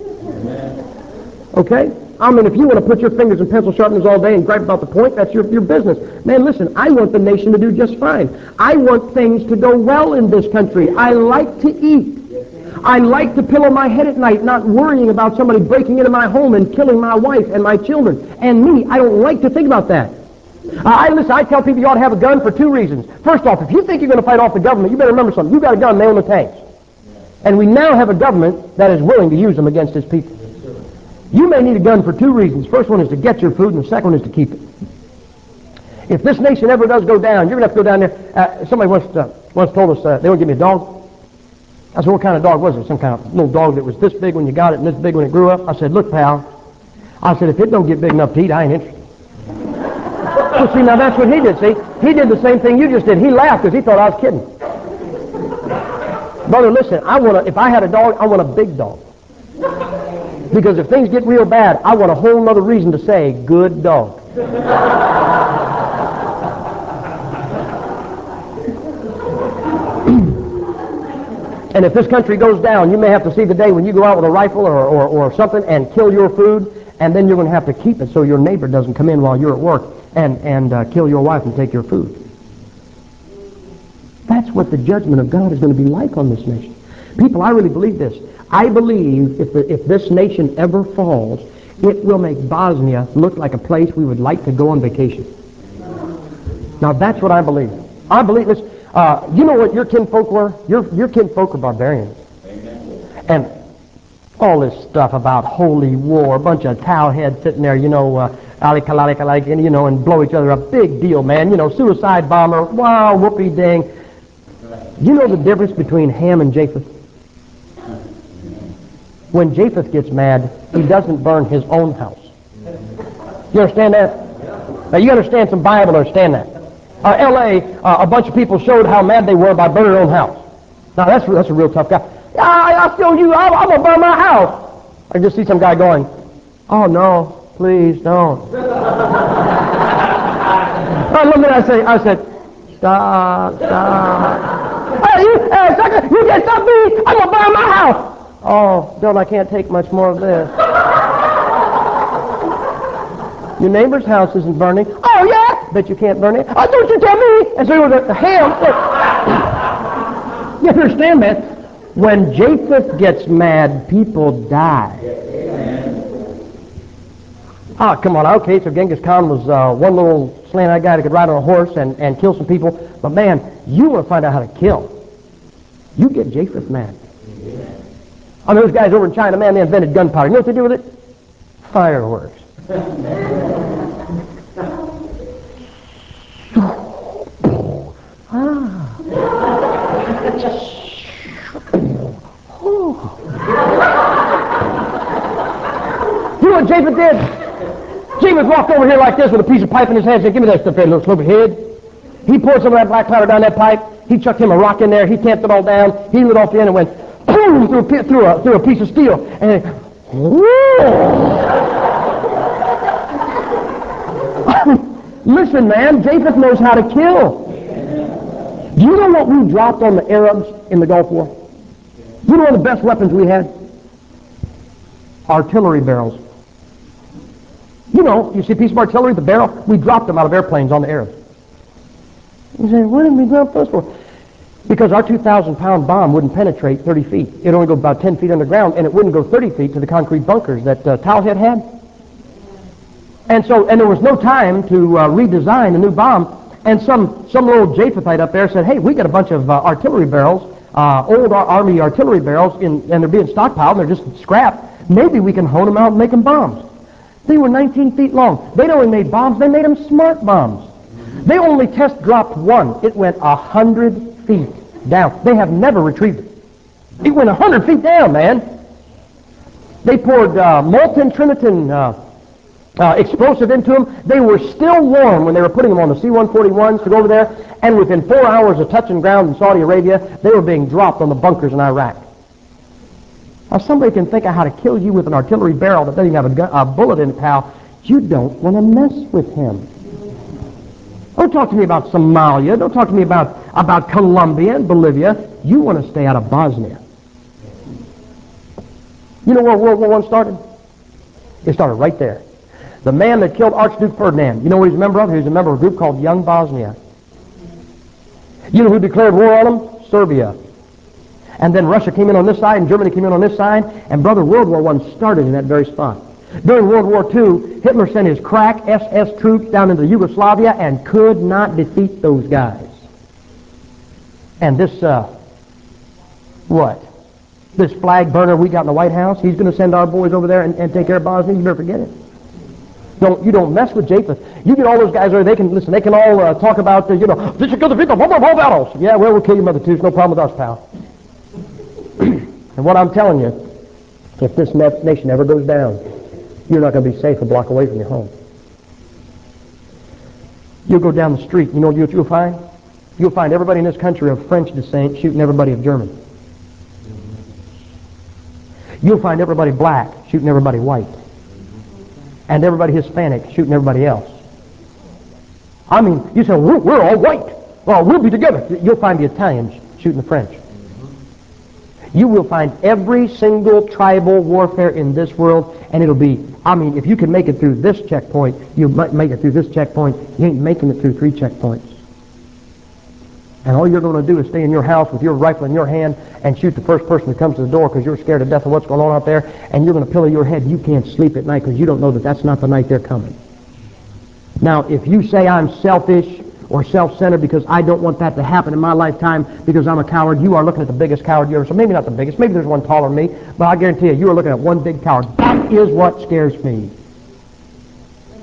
Okay? I mean, if you want to put your fingers in pencil sharpeners all day and gripe about the point, that's your, your business. Man, listen, I want the nation to do just fine. I want things to go well in this country. I like to eat. I like to pillow my head at night not worrying about somebody breaking into my home and killing my wife and my children. And me, I don't like to think about that. Uh, I listen, I tell people you ought to have a gun for two reasons. First off, if you think you're going to fight off the government, you better remember something. You got a gun, they own the tanks. And we now have a government that is willing to use them against its people. You may need a gun for two reasons. First one is to get your food, and the second one is to keep it. If this nation ever does go down, you're going to have to go down there. Uh, somebody once, uh, once told us uh, they would give me a dog. I said, what kind of dog was it? Some kind of little dog that was this big when you got it and this big when it grew up. I said, look, pal. I said, if it don't get big enough to eat, I ain't interested. Well, see, now that's what he did, see? He did the same thing you just did. He laughed because he thought I was kidding. Brother, listen, I want to, if I had a dog, I want a big dog. Because if things get real bad, I want a whole other reason to say, good dog. And if this country goes down, you may have to see the day when you go out with a rifle or, or, or something and kill your food, and then you're going to have to keep it so your neighbor doesn't come in while you're at work and, and uh, kill your wife and take your food. That's what the judgment of God is going to be like on this nation. People, I really believe this. I believe if, the, if this nation ever falls, it will make Bosnia look like a place we would like to go on vacation. Now that's what I believe. I believe this. Uh, you know what your kinfolk were? Your, your kinfolk were barbarians. Amen. And all this stuff about holy war, a bunch of towelheads sitting there, you know, uh, ali kalali kalali, and you know, and blow each other up. Big deal, man. You know, suicide bomber. Wow, whoopee dang. You know the difference between Ham and Japheth? When Japheth gets mad, he doesn't burn his own house. You understand that? Now you understand some Bible to understand that. Uh, L A, uh, a bunch of people showed how mad they were by burning their own house. Now that's that's a real tough guy. Yeah, I, I'll show you. I'm, I'm gonna burn my house. I just see some guy going, "Oh no, please don't." I looked at I say, I said, "Stop, stop." Hey, you, hey, sucker, you get something? I'm gonna burn my house. Oh, Bill, I can't take much more of this. Your neighbor's house isn't burning. Oh, yeah? Bet you can't burn it. Oh, don't you tell me. And so the, the Ham. You understand that? When Japheth gets mad, people die. Ah, come on. Okay, so Genghis Khan was uh, one little slant-eyed guy that could ride on a horse and, and kill some people. But, man, you want to find out how to kill. You get Japheth mad. I mean, those guys over in China, man, they invented gunpowder. You know what they do with it? Fireworks. Ah. You know what Japheth did? Japheth walked over here like this with a piece of pipe in his hand and said, "Give me that stuff there, little slope head." He poured some of that black powder down that pipe. He chucked him a rock in there. He tamped it all down. He lit off the end and went boom through a, through a, through a piece of steel. And then, listen, man, Japheth knows how to kill. Do you know what we dropped on the Arabs in the Gulf War? You know one of the best weapons we had? Artillery barrels. You know, you see a piece of artillery, the barrel, we dropped them out of airplanes on the Arabs. You say, what did we drop those for? Because our two thousand pound bomb wouldn't penetrate thirty feet. It'd only go about ten feet underground, and it wouldn't go thirty feet to the concrete bunkers that uh, Towelhead had. And so, and there was no time to uh, redesign a new bomb. And some some little Japhethite up there said, "Hey, we got a bunch of uh, artillery barrels, uh, old Army artillery barrels, in, and they're being stockpiled. And they're just scrap. Maybe we can hone them out and make them bombs." They were nineteen feet long. They'd only made bombs. They made them smart bombs. They only test dropped one. It went a hundred feet down. They have never retrieved it. It went a hundred feet down, man. They poured uh, molten trinitin uh, uh, explosive into them. They were still warm when they were putting them on the C one forty-ones to go over there. And within four hours of touching ground in Saudi Arabia, they were being dropped on the bunkers in Iraq. Now, somebody can think of how to kill you with an artillery barrel that doesn't even have a, gun, a bullet in it, pal. You don't want to mess with him. Don't talk to me about Somalia. Don't talk to me about, about Colombia and Bolivia. You want to stay out of Bosnia. You know where World War One started? It started right there. The man that killed Archduke Ferdinand, you know what he's a member of? He was a member of a group called Young Bosnia. You know who declared war on him? Serbia. And then Russia came in on this side, and Germany came in on this side, and brother, World War One started in that very spot. During World War Two, Hitler sent his crack S S troops down into Yugoslavia and could not defeat those guys. And this, uh, what? This flag burner we got in the White House, he's going to send our boys over there and, and take care of Bosnia? You better forget it. Don't, you don't mess with Japheth. You get all those guys there, they can, listen, they can all uh, talk about, uh, you know, this should go to the people, all battles. Yeah, well, we'll kill your mother too, it's no problem with us, pal. And what I'm telling you, if this nation ever goes down, you're not going to be safe a block away from your home. You'll go down the street, you know what you'll find? You'll find everybody in this country of French descent shooting everybody of German. You'll find everybody black shooting everybody white. And everybody Hispanic shooting everybody else. I mean, you say, we're, we're all white. Well, we'll be together. You'll find the Italians shooting the French. You will find every single tribal warfare in this world, and it'll be, I mean, if you can make it through this checkpoint, you might make it through this checkpoint, you ain't making it through three checkpoints. And all you're going to do is stay in your house with your rifle in your hand and shoot the first person that comes to the door because you're scared to death of what's going on out there, and you're going to pillow your head and you can't sleep at night because you don't know that that's not the night they're coming. Now, if you say I'm selfish or self-centered because I don't want that to happen in my lifetime because I'm a coward, you are looking at the biggest coward you ever saw. Maybe not the biggest, maybe there's one taller than me, but I guarantee you, you are looking at one big coward. That is what scares me.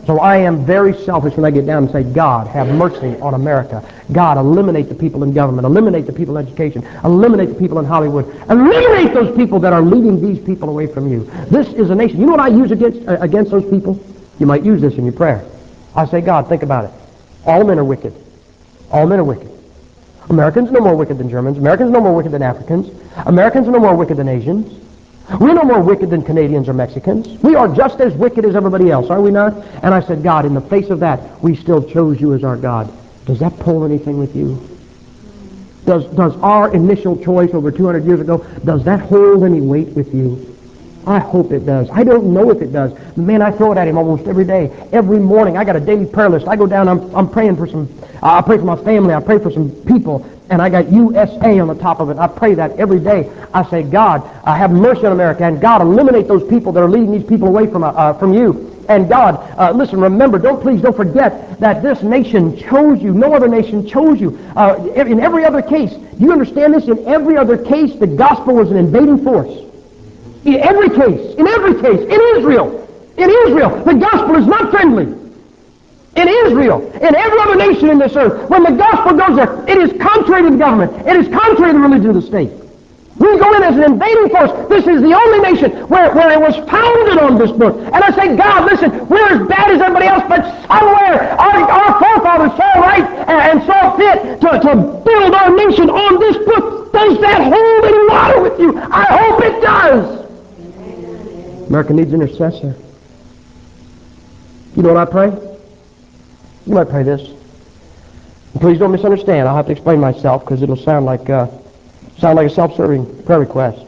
So I am very selfish when I get down and say, God, have mercy on America. God, eliminate the people in government. Eliminate the people in education. Eliminate the people in Hollywood. Eliminate those people that are leading these people away from you. This is a nation. You know what I use against, uh, against those people? You might use this in your prayer. I say, God, think about it. All men are wicked. All men are wicked. Americans are no more wicked than Germans. Americans are no more wicked than Africans. Americans are no more wicked than Asians. We're no more wicked than Canadians or Mexicans. We are just as wicked as everybody else, are we not? And I said, God, in the face of that, we still chose you as our God. Does that pull anything with you? Does, does our initial choice over two hundred years ago, does that hold any weight with you? I hope it does. I don't know if it does. Man, I throw it at him almost every day. Every morning, I got a daily prayer list. I go down, I'm, I'm praying for some, uh, I pray for my family, I pray for some people, and I got U S A on the top of it. I pray that every day. I say, God, uh, have mercy on America, and God, eliminate those people that are leading these people away from, uh, uh, from you. And God, uh, listen, remember, don't please don't forget that this nation chose you. No other nation chose you. Uh, in every other case, do you understand this? In every other case, the gospel was an invading force. In every case, in every case, in Israel, in Israel, the gospel is not friendly. In Israel, in every other nation in this earth, when the gospel goes there, it is contrary to the government. It is contrary to the religion of the state. We go in as an invading force. This is the only nation where, where it was founded on this book. And I say, God, listen, we're as bad as everybody else, but somewhere our, our forefathers saw right and, and saw fit to, to build our nation on this book. Does that hold any water with you? I hope it does. America needs an intercessor. You know what I pray? You might pray this. And please don't misunderstand. I'll have to explain myself because it'll sound like uh, sound like a self-serving prayer request.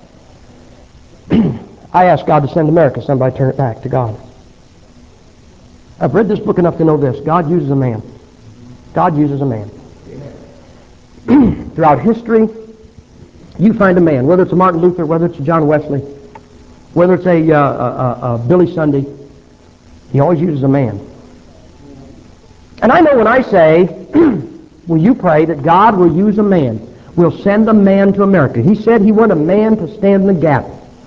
I ask God to send America. Somebody turn it back to God. I've read this book enough to know this. God uses a man. God uses a man. Throughout history, you find a man, whether it's a Martin Luther, whether it's a John Wesley, whether it's a, uh, a, a, a Billy Sunday, he always uses a man. And I know when I say, will you pray that God will use a man, will send a man to America. He said he wanted a man to stand in the gap.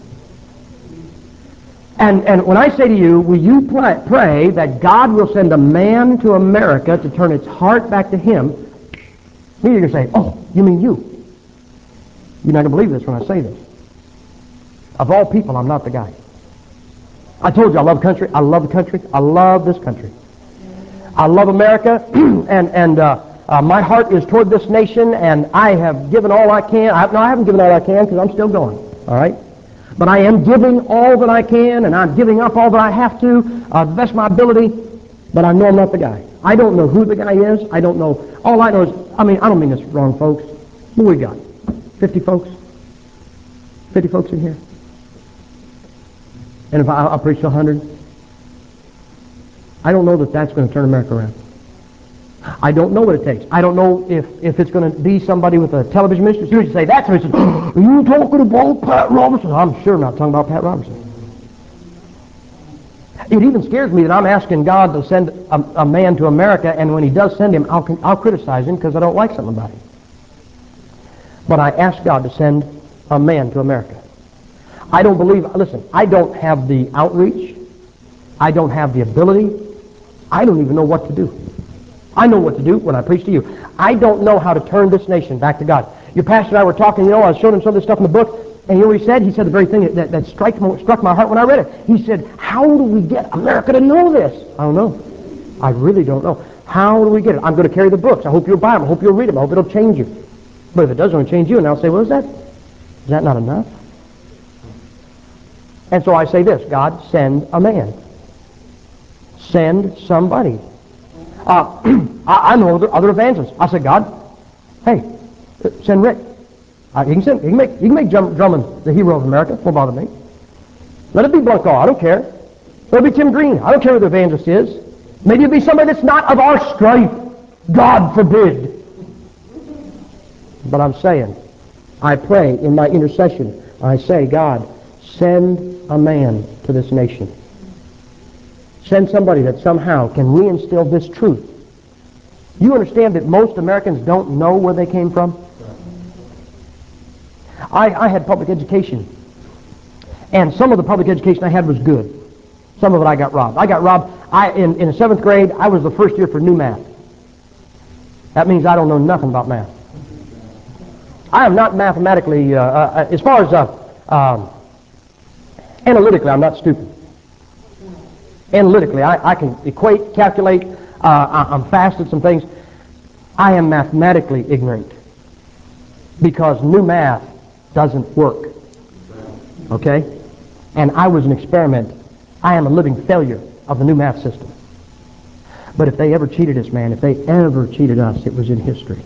And, and when I say to you, will you pray, pray that God will send a man to America to turn its heart back to him, you're going to say, oh, you mean you? You're not going to believe this when I say this. Of all people, I'm not the guy. I told you I love country. I love the country. I love this country. I love America, and and uh, uh, my heart is toward this nation, and I have given all I can. I, no, I haven't given all I can because I'm still going, all right? But I am giving all that I can, and I'm giving up all that I have to, uh, the best of my ability, but I know I'm not the guy. I don't know who the guy is. I don't know. All I know is, I mean, I don't mean this wrong, folks. What we got? fifty folks? fifty folks in here? And if I, I'll preach to one hundred? I don't know that that's going to turn America around. I don't know what it takes. I don't know if, if it's going to be somebody with a television ministry. As soon as you say that, somebody says, are you talking about Pat Robertson? I'm sure not talking about Pat Robertson. It even scares me that I'm asking God to send a, a man to America, and when he does send him, I'll, I'll criticize him because I don't like something about him. But I ask God to send a man to America. I don't believe, listen, I don't have the outreach. I don't have the ability. I don't even know what to do. I know what to do when I preach to you. I don't know how to turn this nation back to God. Your pastor and I were talking, you know, I was showing him some of this stuff in the book, and you know what he said? He said the very thing that, that, that struck, struck my heart when I read it. He said, how do we get America to know this? I don't know. I really don't know. How do we get it? I'm going to carry the books. I hope you'll buy them. I hope you'll read them. I hope it'll change you. But if it doesn't change you, and I'll say, well, is that, is that not enough? And so I say this, God, send a man. Send somebody. Uh, I, I know other, other evangelists. I said, God, hey, send Rick. Uh, he can send. He can make. He can make Drum, Drummond the hero of America. Won't bother me. Let it be Blanco. I don't care. Let it be Tim Green. I don't care who the evangelist is. Maybe it'll be somebody that's not of our stripe. God forbid. But I'm saying, I pray in my intercession. I say, God, send a man to this nation. Send somebody that somehow can reinstill this truth. You understand that most Americans don't know where they came from? I, I had public education, and some of the public education I had was good. Some of it I got robbed. I got robbed. I, in, in seventh grade, I was the first year for new math. That means I don't know nothing about math. I am not mathematically, uh, uh, as far as uh, um, analytically, I'm not stupid. Analytically, I, I can equate, calculate, uh, I, I'm fast at some things. I am mathematically ignorant because new math doesn't work. Okay? And I was an experiment. I am a living failure of the new math system. But if they ever cheated us, man, if they ever cheated us, it was in history.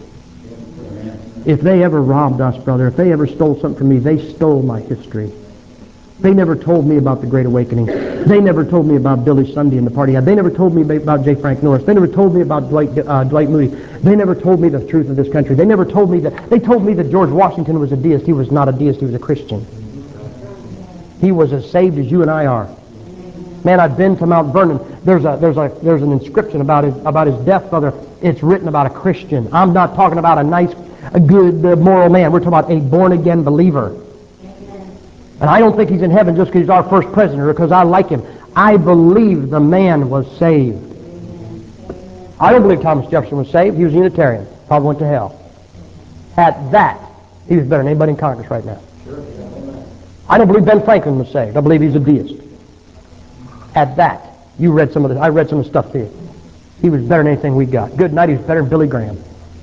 If they ever robbed us, brother, if they ever stole something from me, they stole my history. They never told me about the Great Awakening. They never told me about Billy Sunday and the party. They never told me about J. Frank Norris. They never told me about Dwight, uh, Dwight Moody. They never told me the truth of this country. They never told me that. They told me that George Washington was a deist. He was not a deist. He was a Christian. He was as saved as you and I are. Man, I've been to Mount Vernon. There's a there's a there's an inscription about his about his death, brother. It's written about a Christian. I'm not talking about a nice, a good, uh, moral man. We're talking about a born again believer. And I don't think he's in heaven just because he's our first president or because I like him. I believe the man was saved. I don't believe Thomas Jefferson was saved. He was a Unitarian. Probably went to hell. At that, he was better than anybody in Congress right now. I don't believe Ben Franklin was saved. I believe he's a deist. At that, you read some of the, I read some of the stuff to you. He was better than anything we got. Good night, he was better than Billy Graham.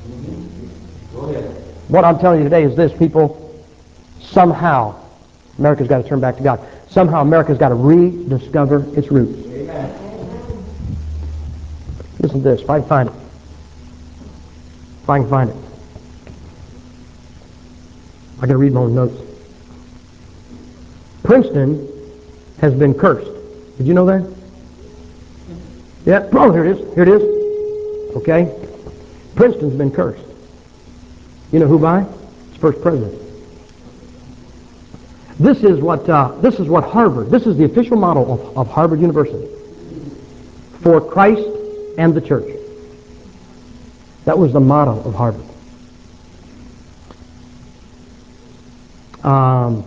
What I'm telling you today is this, people. Somehow, America's got to turn back to God. Somehow, America's got to rediscover its roots. Amen. Listen to this, if I can find it. If I can find it. I got to read my own notes. Princeton has been cursed. Did you know that? Yeah. Oh, here it is. Here it is. Okay. Princeton's been cursed. You know who by? Its first president. This is what uh, this is what Harvard. This is the official motto of, of Harvard University. For Christ and the church. That was the motto of Harvard. Um,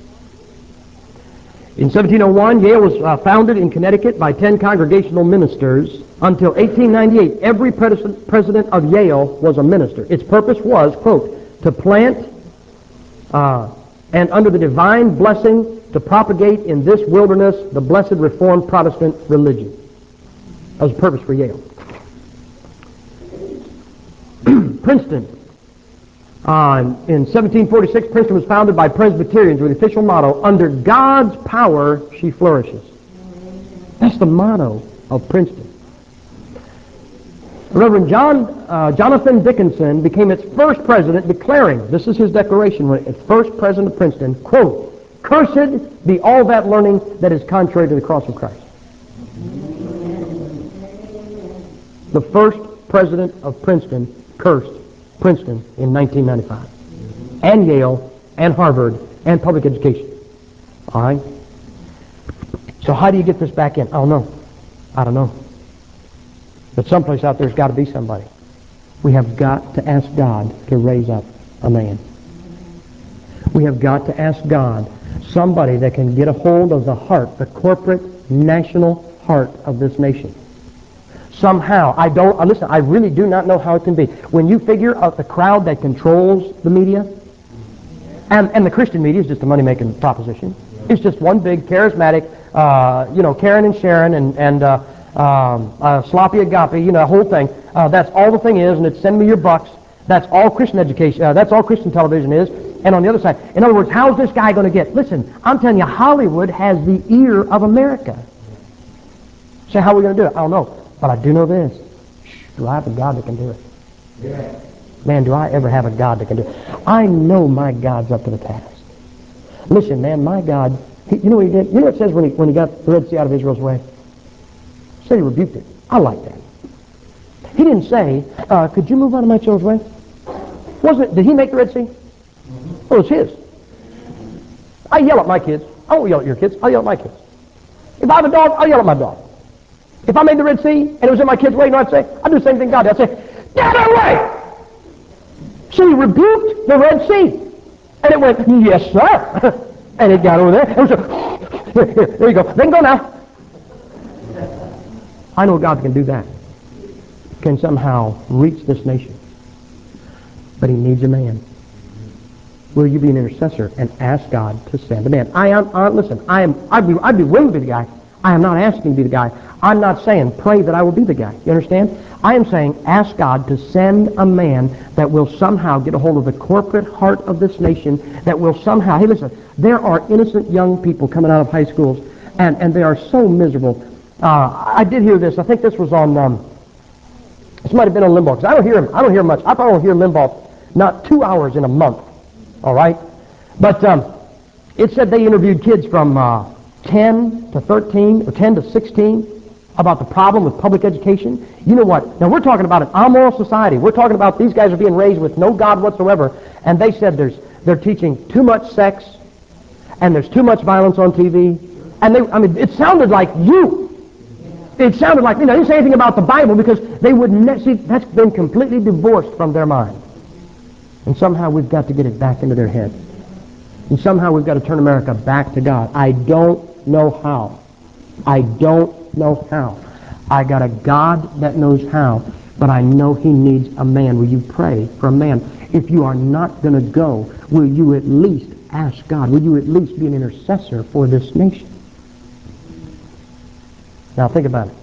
in seventeen oh one, Yale was uh, founded in Connecticut by ten congregational ministers. Until eighteen ninety-eight, every pres- president of Yale was a minister. Its purpose was, quote, to plant uh, and under the divine blessing to propagate in this wilderness the blessed Reformed Protestant religion. That was the purpose for Yale. Princeton. Uh, in seventeen forty-six, Princeton was founded by Presbyterians with the official motto, under God's power she flourishes. That's the motto of Princeton. Reverend John uh, Jonathan Dickinson became its first president, declaring, this is his declaration, when its first president of Princeton, quote, cursed be all that learning that is contrary to the cross of Christ. The first president of Princeton cursed Princeton in nineteen ninety-five. And Yale, and Harvard, and public education. All right? So how do you get this back in? I don't know. I don't know. But someplace out there's got to be somebody. We have got to ask God to raise up a man. We have got to ask God, somebody that can get a hold of the heart, the corporate, national heart of this nation. Somehow, I don't, uh, listen, I really do not know how it can be. When you figure out the crowd that controls the media, and, and the Christian media is just a money-making proposition. It's just one big charismatic, uh, you know, Karen and Sharon and, and uh, um, uh, sloppy agape, you know, the whole thing. Uh, that's all the thing is, and it's send me your bucks. That's all Christian education, uh, that's all Christian television is. And on the other side, in other words, how's this guy going to get? Listen, I'm telling you, Hollywood has the ear of America. So how are we going to do it? I don't know. But I do know this. Do I have a God that can do it? Yeah. Man, do I ever have a God that can do it? I know my God's up to the task. Listen, man, my God, he, you know what he did? You know what it says when he, when he got the Red Sea out of Israel's way? He said he rebuked it. I like that. He didn't say, uh, could you move out of my children's way? Wasn't it? Did he make the Red Sea? Oh, it was his. I yell at my kids. I won't yell at your kids. I'll yell at my kids. If I have a dog, I'll yell at my dog. If I made the Red Sea and it was in my kid's way, you know what I'd say? I'd do the same thing God did. I'd say, get out of the way! So he rebuked the Red Sea. And it went, yes, sir. And it got over there. And it was a, here, here, there you go. Then go now. I know God can do that. Can somehow reach this nation. But he needs a man. Will you be an intercessor and ask God to send a man? I am, uh, listen, I am, I'd be, I'd be willing to be the guy. I am not asking to be the guy. I'm not saying pray that I will be the guy. You understand? I am saying ask God to send a man that will somehow get a hold of the corporate heart of this nation, that will somehow, hey listen, there are innocent young people coming out of high schools, and, and they are so miserable. Uh, I did hear this. I think this was on, um, this might have been on Limbaugh, because I don't hear him. I don't hear much. I probably don't hear Limbaugh not two hours in a month. All right? But um, it said they interviewed kids from uh, ten to thirteen or ten to sixteen about the problem with public education. You know what? Now, we're talking about an amoral society. We're talking about these guys are being raised with no God whatsoever, and they said there's they're teaching too much sex, and there's too much violence on T V. And they, I mean, it sounded like you. It sounded like, you know, they didn't say anything about the Bible because they wouldn't, ne- see, that's been completely divorced from their mind. And somehow we've got to get it back into their head. And somehow we've got to turn America back to God. I don't know how. I don't know how. I got a God that knows how, but I know he needs a man. Will you pray for a man? If you are not going to go, will you at least ask God? Will you at least be an intercessor for this nation? Now think about it.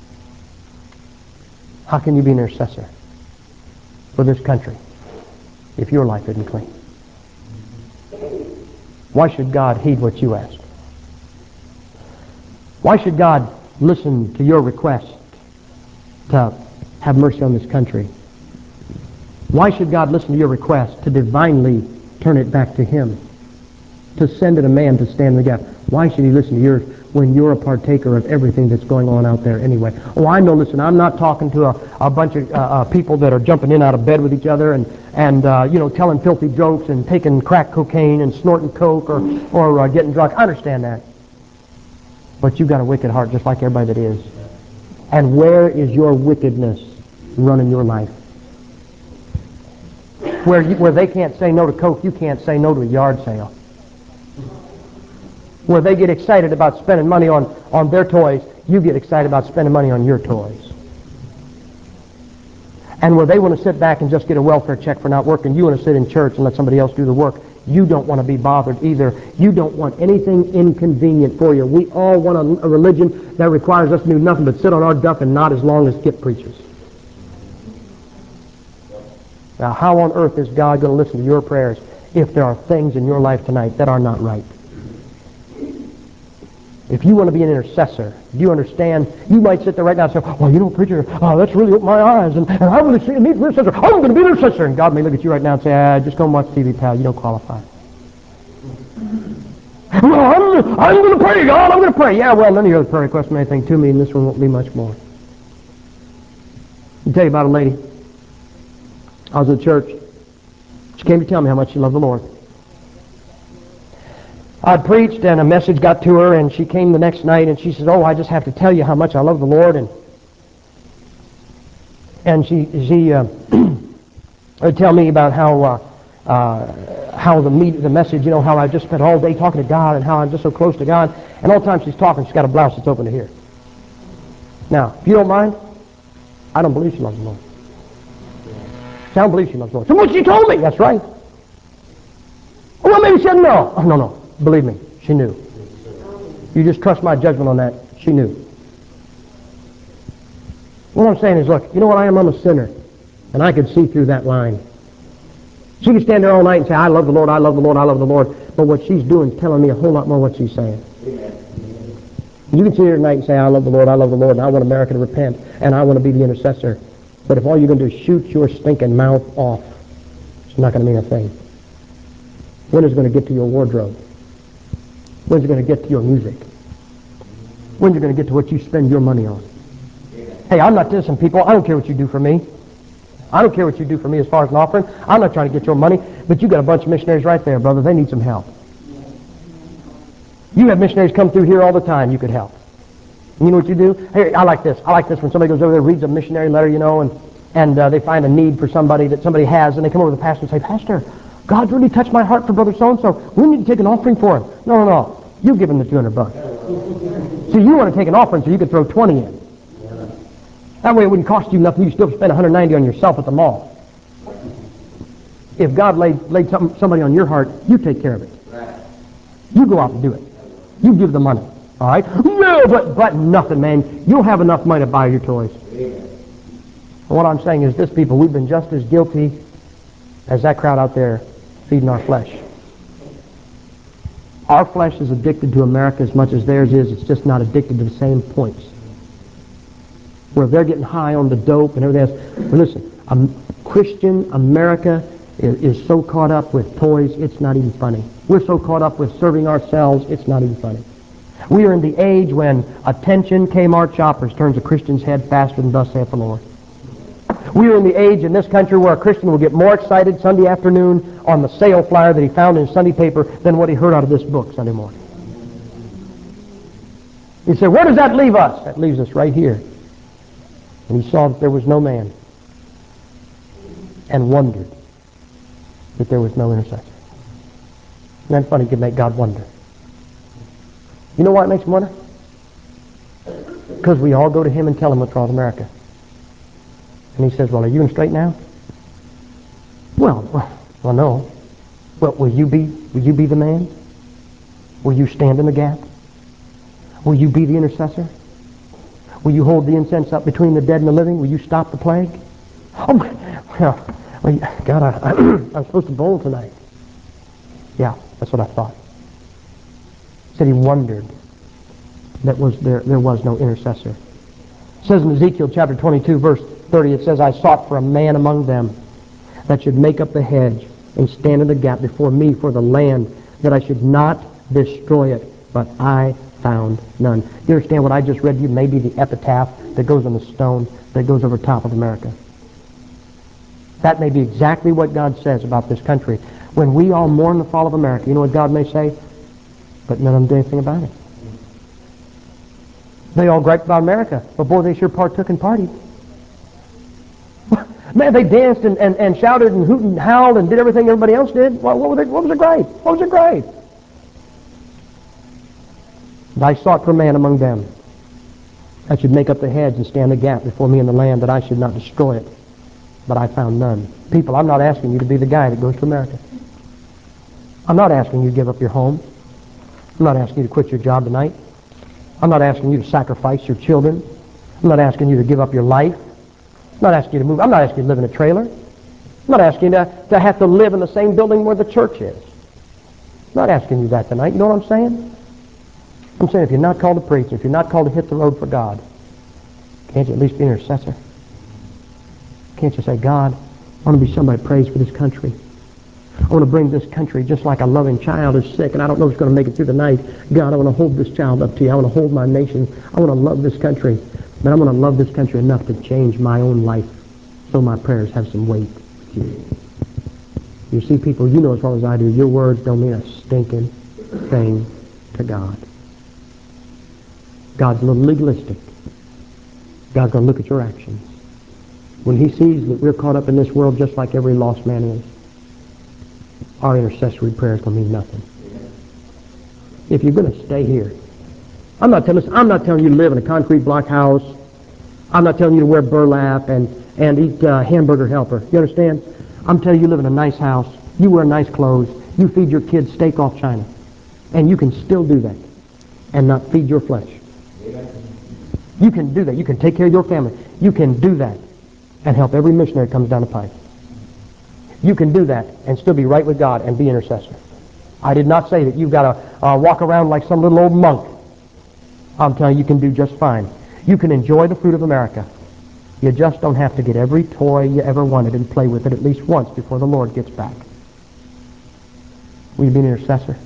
How can you be an intercessor for this country if your life isn't clean? Why should God heed what you ask? Why should God listen to your request to have mercy on this country? Why should God listen to your request to divinely turn it back to him? To send in a man to stand in the gap? Why should he listen to yours when you're a partaker of everything that's going on out there anyway? Oh, I know, listen, I'm not talking to a, a bunch of uh, uh, people that are jumping in out of bed with each other and, and uh, you know, telling filthy jokes and taking crack cocaine and snorting coke or, or uh, getting drunk. I understand that. But you've got a wicked heart just like everybody that is. And where is your wickedness running your life? Where, you, where they can't say no to coke, you can't say no to a yard sale. Where they get excited about spending money on, on their toys, you get excited about spending money on your toys. And where they want to sit back and just get a welfare check for not working, you want to sit in church and let somebody else do the work. You don't want to be bothered either. You don't want anything inconvenient for you. We all want a, a religion that requires us to do nothing but sit on our duff and not as long as skip preachers. Now, how on earth is God going to listen to your prayers if there are things in your life tonight that are not right? If you want to be an intercessor, do you understand? You might sit there right now and say, well, you know, preacher, oh, that's really opened my eyes, and, and I really see a need for an intercessor. I'm going to be an intercessor. And God may look at you right now and say, ah, just go and watch T V, pal. You don't qualify. Well, I'm, I'm going to pray, God. I'm going to pray. Yeah, well, none of your other prayer requests mean anything to me, and this one won't be much more. I'll tell you about a lady. I was in church. She came to tell me how much she loved the Lord. I preached, and a message got to her, and she came the next night, and she said, oh, I just have to tell you how much I love the Lord. And and she she uh, would tell me about how uh, uh, how the meet, the message, you know, how I just spent all day talking to God, and how I'm just so close to God. And all the time she's talking, she's got a blouse that's open to here. Now, if you don't mind, I don't believe she loves the Lord. I don't believe she loves the Lord. So what she told me, that's right. Well, maybe she said no. Oh, no, no. Believe me, she knew. You just trust my judgment on that. She knew. What I'm saying is, look, you know what I am? I'm a sinner. And I could see through that line. She could stand there all night and say, I love the Lord, I love the Lord, I love the Lord. But what she's doing is telling me a whole lot more what she's saying. You can sit here tonight and say, I love the Lord, I love the Lord, and I want America to repent, and I want to be the intercessor. But if all you're going to do is shoot your stinking mouth off, it's not going to mean a thing. When is it going to get to your wardrobe? When's it going to get to your music? When's it going to get to what you spend your money on? Hey, I'm not dissing people. I don't care what you do for me. I don't care what you do for me as far as an offering. I'm not trying to get your money, but you got a bunch of missionaries right there, brother. They need some help. You have missionaries come through here all the time. You could help. And you know what you do? Hey, I like this. I like this when somebody goes over there, reads a missionary letter, you know, and, and uh, they find a need for somebody that somebody has, and they come over to the pastor and say, Pastor, God's really touched my heart for Brother So-and-so. We need to take an offering for him. No, no, no. You give him the two hundred bucks. See, you want to take an offering so you can throw twenty in. That way it wouldn't cost you nothing. You still spend one hundred ninety dollars on yourself at the mall. If God laid, laid something, somebody on your heart, you take care of it. You go out and do it. You give the money. All right? No, but, but nothing, man. You'll have enough money to buy your toys. And what I'm saying is this, people, we've been just as guilty as that crowd out there feeding our flesh. Our flesh is addicted to America as much as theirs is. It's just not addicted to the same points. Where they're getting high on the dope and everything else. But listen, um, Christian America is, is so caught up with toys, it's not even funny. We're so caught up with serving ourselves, it's not even funny. We are in the age when attention Kmart shoppers turns a Christian's head faster than thus saith the Lord. We are in the age in this country where a Christian will get more excited Sunday afternoon on the sale flyer that he found in his Sunday paper than what he heard out of this book Sunday morning. You say, where does that leave us? That leaves us right here. And he saw that there was no man and wondered that there was no intercessor. Isn't that funny? It can make God wonder. You know why it makes him wonder? Because we all go to him and tell him what's wrong with America. And he says, well, are you in straight now? Well, well, well, no. Well, will you be, will you be the man? Will you stand in the gap? Will you be the intercessor? Will you hold the incense up between the dead and the living? Will you stop the plague? Oh, well, well God, I, I, I'm supposed to bowl tonight. Yeah, that's what I thought. He said he wondered that was there, there was no intercessor. It says in Ezekiel chapter twenty-two, verse thirty, it says, I sought for a man among them that should make up the hedge and stand in the gap before me for the land, that I should not destroy it, but I found none. You understand what I just read to you? Maybe the epitaph that goes on the stone that goes over top of America. That may be exactly what God says about this country. When we all mourn the fall of America, you know what God may say? But none of them do anything about it. They all griped about America, but boy, they sure partook and partied. Man, they danced and, and, and shouted and hooted and howled and did everything everybody else did. Well, what, was their, what was their gripe? What was their gripe? And I sought for a man among them that should make up the hedge and stand the gap before me in the land, that I should not destroy it. But I found none. People, I'm not asking you to be the guy that goes to America. I'm not asking you to give up your home. I'm not asking you to quit your job tonight. I'm not asking you to sacrifice your children. I'm not asking you to give up your life. I'm not asking you to move. I'm not asking you to live in a trailer. I'm not asking you to, to have to live in the same building where the church is. I'm not asking you that tonight. You know what I'm saying? I'm saying if you're not called to preach, if you're not called to hit the road for God, can't you at least be an intercessor? Can't you say, God, I want to be somebody that prays for this country. I want to bring this country just like a loving child is sick and I don't know if it's going to make it through the night. God, I want to hold this child up to you. I want to hold my nation. I want to love this country. But I'm going to love this country enough to change my own life so my prayers have some weight with you. You see, people, you know as well as I do, your words don't mean a stinking thing to God. God's a little legalistic. God's going to look at your actions. When he sees that we're caught up in this world just like every lost man is, our intercessory prayer is going to mean nothing. If you're going to stay here, I'm not telling I'm not telling you to live in a concrete block house. I'm not telling you to wear burlap and, and eat uh, hamburger helper. You understand? I'm telling you, you live in a nice house. You wear nice clothes. You feed your kids steak off China. And you can still do that and not feed your flesh. You can do that. You can take care of your family. You can do that and help every missionary that comes down the pipe. You can do that and still be right with God and be intercessor. I did not say that you've got to uh, walk around like some little old monk. I'm telling you, you can do just fine. You can enjoy the fruit of America. You just don't have to get every toy you ever wanted and play with it at least once before the Lord gets back. Will you be an intercessor?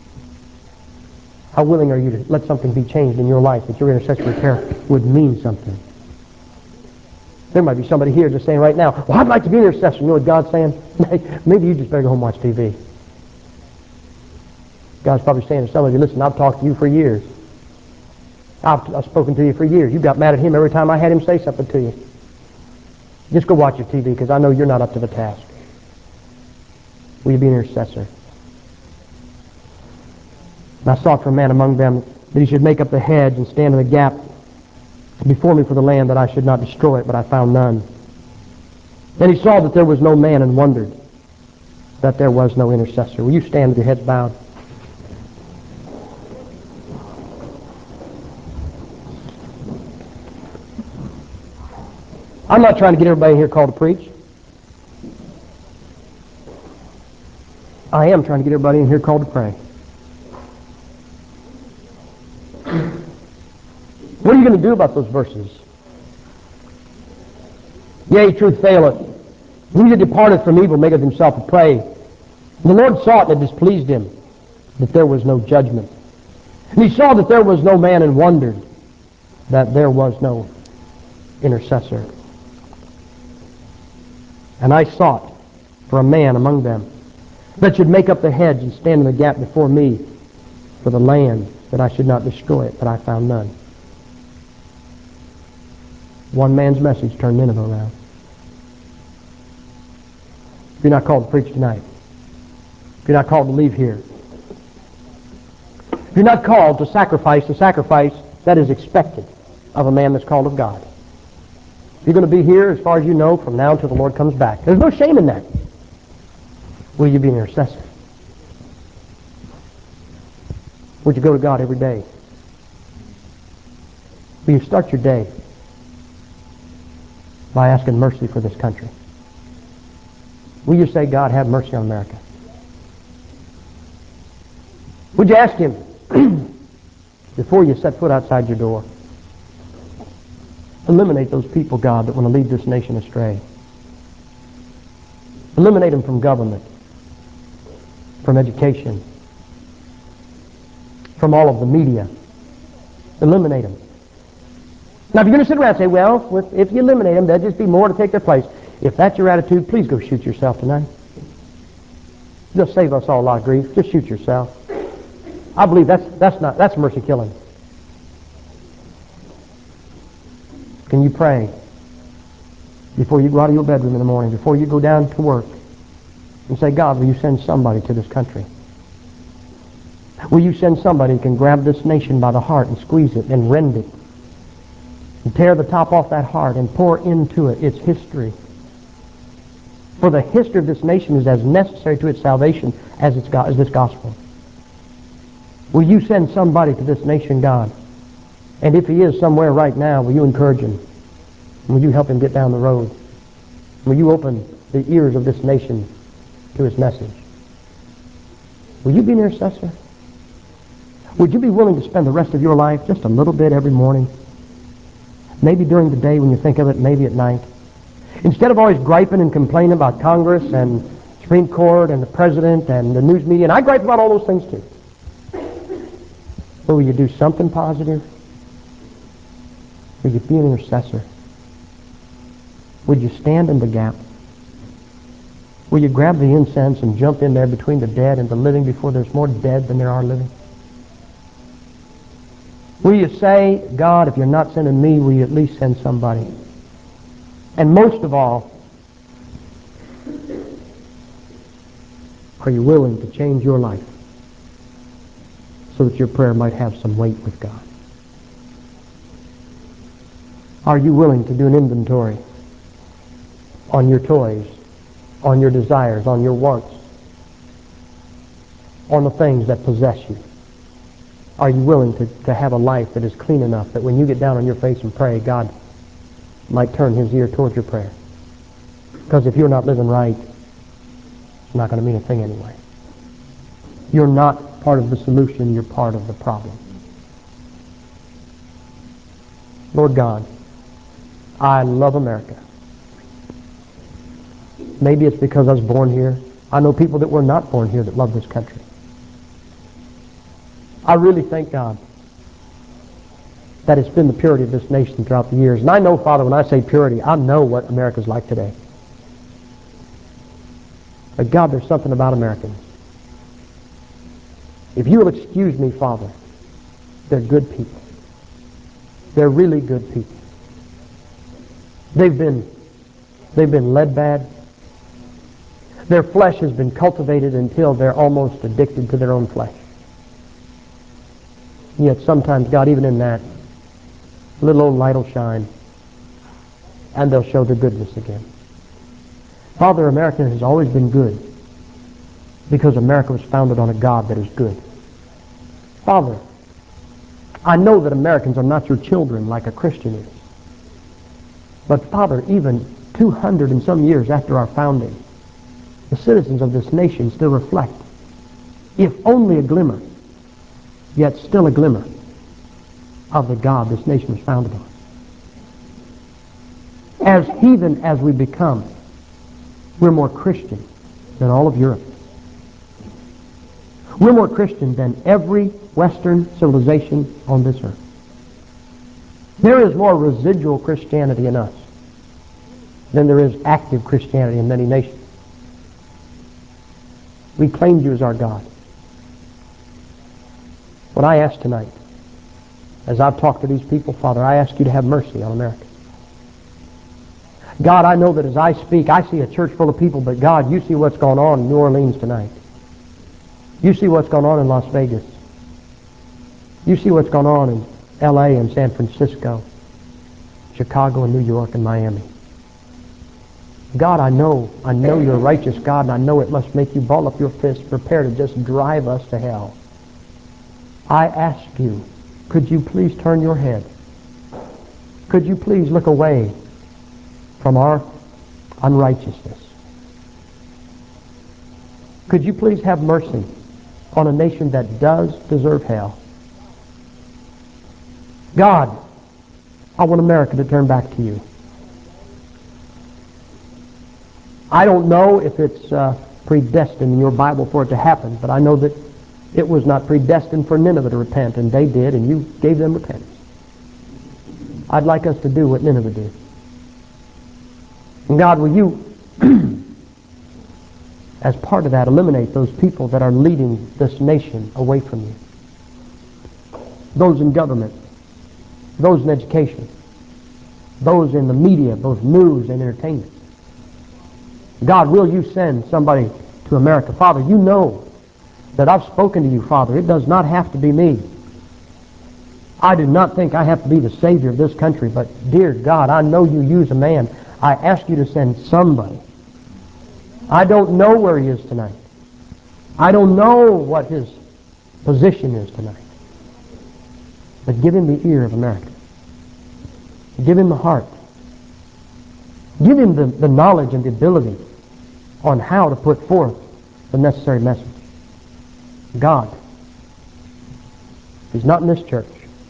How willing are you to let something be changed in your life that your intercessory prayer would mean something? There might be somebody here just saying right now, well, I'd like to be an intercessor. You know what God's saying? Maybe you just better go home and watch T V. God's probably saying to some of you, listen, I've talked to you for years. I've, I've spoken to you for years. You got mad at him every time I had him say something to you. Just go watch your T V because I know you're not up to the task. Will you be an intercessor? And I sought for a man among them that he should make up the hedge and stand in the gap before me for the land that I should not destroy it, but I found none. And he saw that there was no man and wondered that there was no intercessor. Will you stand with your heads bowed? I'm not trying to get everybody here called to preach. I am trying to get everybody in here called to pray. What are you going to do about those verses? Yea, truth faileth. He that departeth from evil maketh himself a prey. The Lord saw it, and it displeased him that there was no judgment. And he saw that there was no man, and wondered that there was no intercessor. And I sought for a man among them that should make up the hedge and stand in the gap before me for the land, that I should not destroy it, but I found none. One man's message turned Nineveh around. If you're not called to preach tonight, if you're not called to leave here, if you're not called to sacrifice the sacrifice that is expected of a man that's called of God, you're going to be here, as far as you know, from now until the Lord comes back. There's no shame in that. Will you be an intercessor? Would you go to God every day? Will you start your day by asking mercy for this country? Will you say, God, have mercy on America? Would you ask Him before you set foot outside your door? Eliminate those people, God, that want to lead this nation astray. Eliminate them from government, from education, from all of the media. Eliminate them. Now, if you're going to sit around and say, well, if, if you eliminate them, there'll just be more to take their place. If that's your attitude, please go shoot yourself tonight. Just save us all a lot of grief. Just shoot yourself. I believe that's that's not that's mercy killing. Can you pray before you go out of your bedroom in the morning, before you go down to work, and say, God, will you send somebody to this country? Will you send somebody who can grab this nation by the heart and squeeze it and rend it and tear the top off that heart and pour into it its history? For the history of this nation is as necessary to its salvation as, its go- as this gospel. Will you send somebody to this nation, God? And if he is somewhere right now, will you encourage him? Will you help him get down the road? Will you open the ears of this nation to his message? Will you be an intercessor? Would you be willing to spend the rest of your life just a little bit every morning? Maybe during the day when you think of it, maybe at night. Instead of always griping and complaining about Congress and Supreme Court and the President and the news media, and I gripe about all those things too. But will you do something positive? Will you be an intercessor? Would you stand in the gap? Will you grab the incense and jump in there between the dead and the living before there's more dead than there are living? Will you say, God, if you're not sending me, will you at least send somebody? And most of all, are you willing to change your life so that your prayer might have some weight with God? Are you willing to do an inventory on your toys, on your desires, on your wants, on the things that possess you? Are you willing to, to have a life that is clean enough that when you get down on your face and pray, God might turn his ear towards your prayer? Because if you're not living right, it's not going to mean a thing anyway. You're not part of the solution, you're part of the problem. Lord God, I love America. Maybe it's because I was born here. I know people that were not born here that love this country. I really thank God that it's been the purity of this nation throughout the years. And I know, Father, when I say purity, I know what America's like today. But God, there's something about Americans. If you will excuse me, Father, they're good people. They're really good people. They've been, they've been led bad. Their flesh has been cultivated until they're almost addicted to their own flesh. Yet sometimes, God, even in that, A little old light will shine, and they'll show their goodness again. Father, America has always been good because America was founded on a God that is good. Father, I know that Americans are not your children like a Christian is. But Father, even two hundred and some years after our founding, the citizens of this nation still reflect, if only a glimmer, yet still a glimmer, of the God this nation was founded on. As heathen as we become, we're more Christian than all of Europe. We're more Christian than every Western civilization on this earth. There is more residual Christianity in us than there is active Christianity in many nations. We claimed you as our God. What I ask tonight, as I've talked to these people, Father, I ask you to have mercy on America. God, I know that as I speak, I see a church full of people, but God, you see what's going on in New Orleans tonight. You see what's going on in Las Vegas. You see what's going on in L A and San Francisco, Chicago and New York and Miami. God, I know, I know you're a righteous God, and I know it must make you ball up your fist, prepare to just drive us to hell. I ask you, could you please turn your head? Could you please look away from our unrighteousness? Could you please have mercy on a nation that does deserve hell? God, I want America to turn back to you. I don't know if it's uh, predestined in your Bible for it to happen, but I know that it was not predestined for Nineveh to repent, and they did, and you gave them repentance. I'd like us to do what Nineveh did. And God, will you, as part of that, eliminate those people that are leading this nation away from you? Those in government, those in education, those in the media, both news and entertainment. God, will you send somebody to America? Father, you know that I've spoken to you, Father. It does not have to be me. I do not think I have to be the Savior of this country, but dear God, I know you use a man. I ask you to send somebody. I don't know where he is tonight. I don't know what his position is tonight. But give him the ear of America. Give him the heart. Give him the, the knowledge and the ability on how to put forth the necessary message. God, if he's not in this church,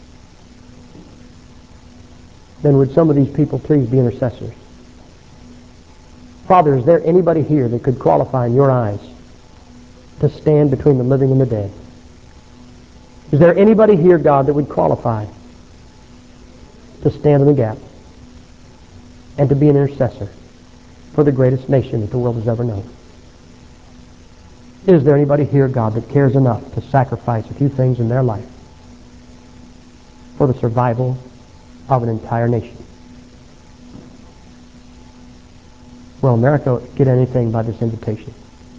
then would some of these people please be intercessors? Father, is there anybody here that could qualify in your eyes to stand between the living and the dead? Is there anybody here, God, that would qualify to stand in the gap and to be an intercessor for the greatest nation that the world has ever known? Is there anybody here, God, that cares enough to sacrifice a few things in their life for the survival of an entire nation? Will America get anything by this invitation?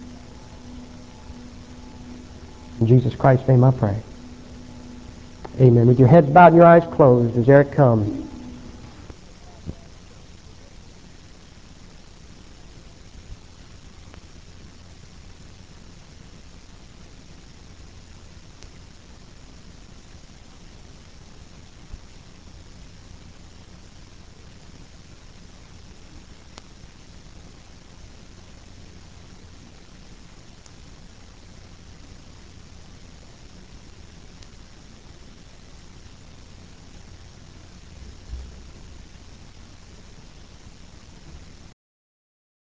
In Jesus Christ's name I pray. Amen. With your heads bowed and your eyes closed as Eric comes,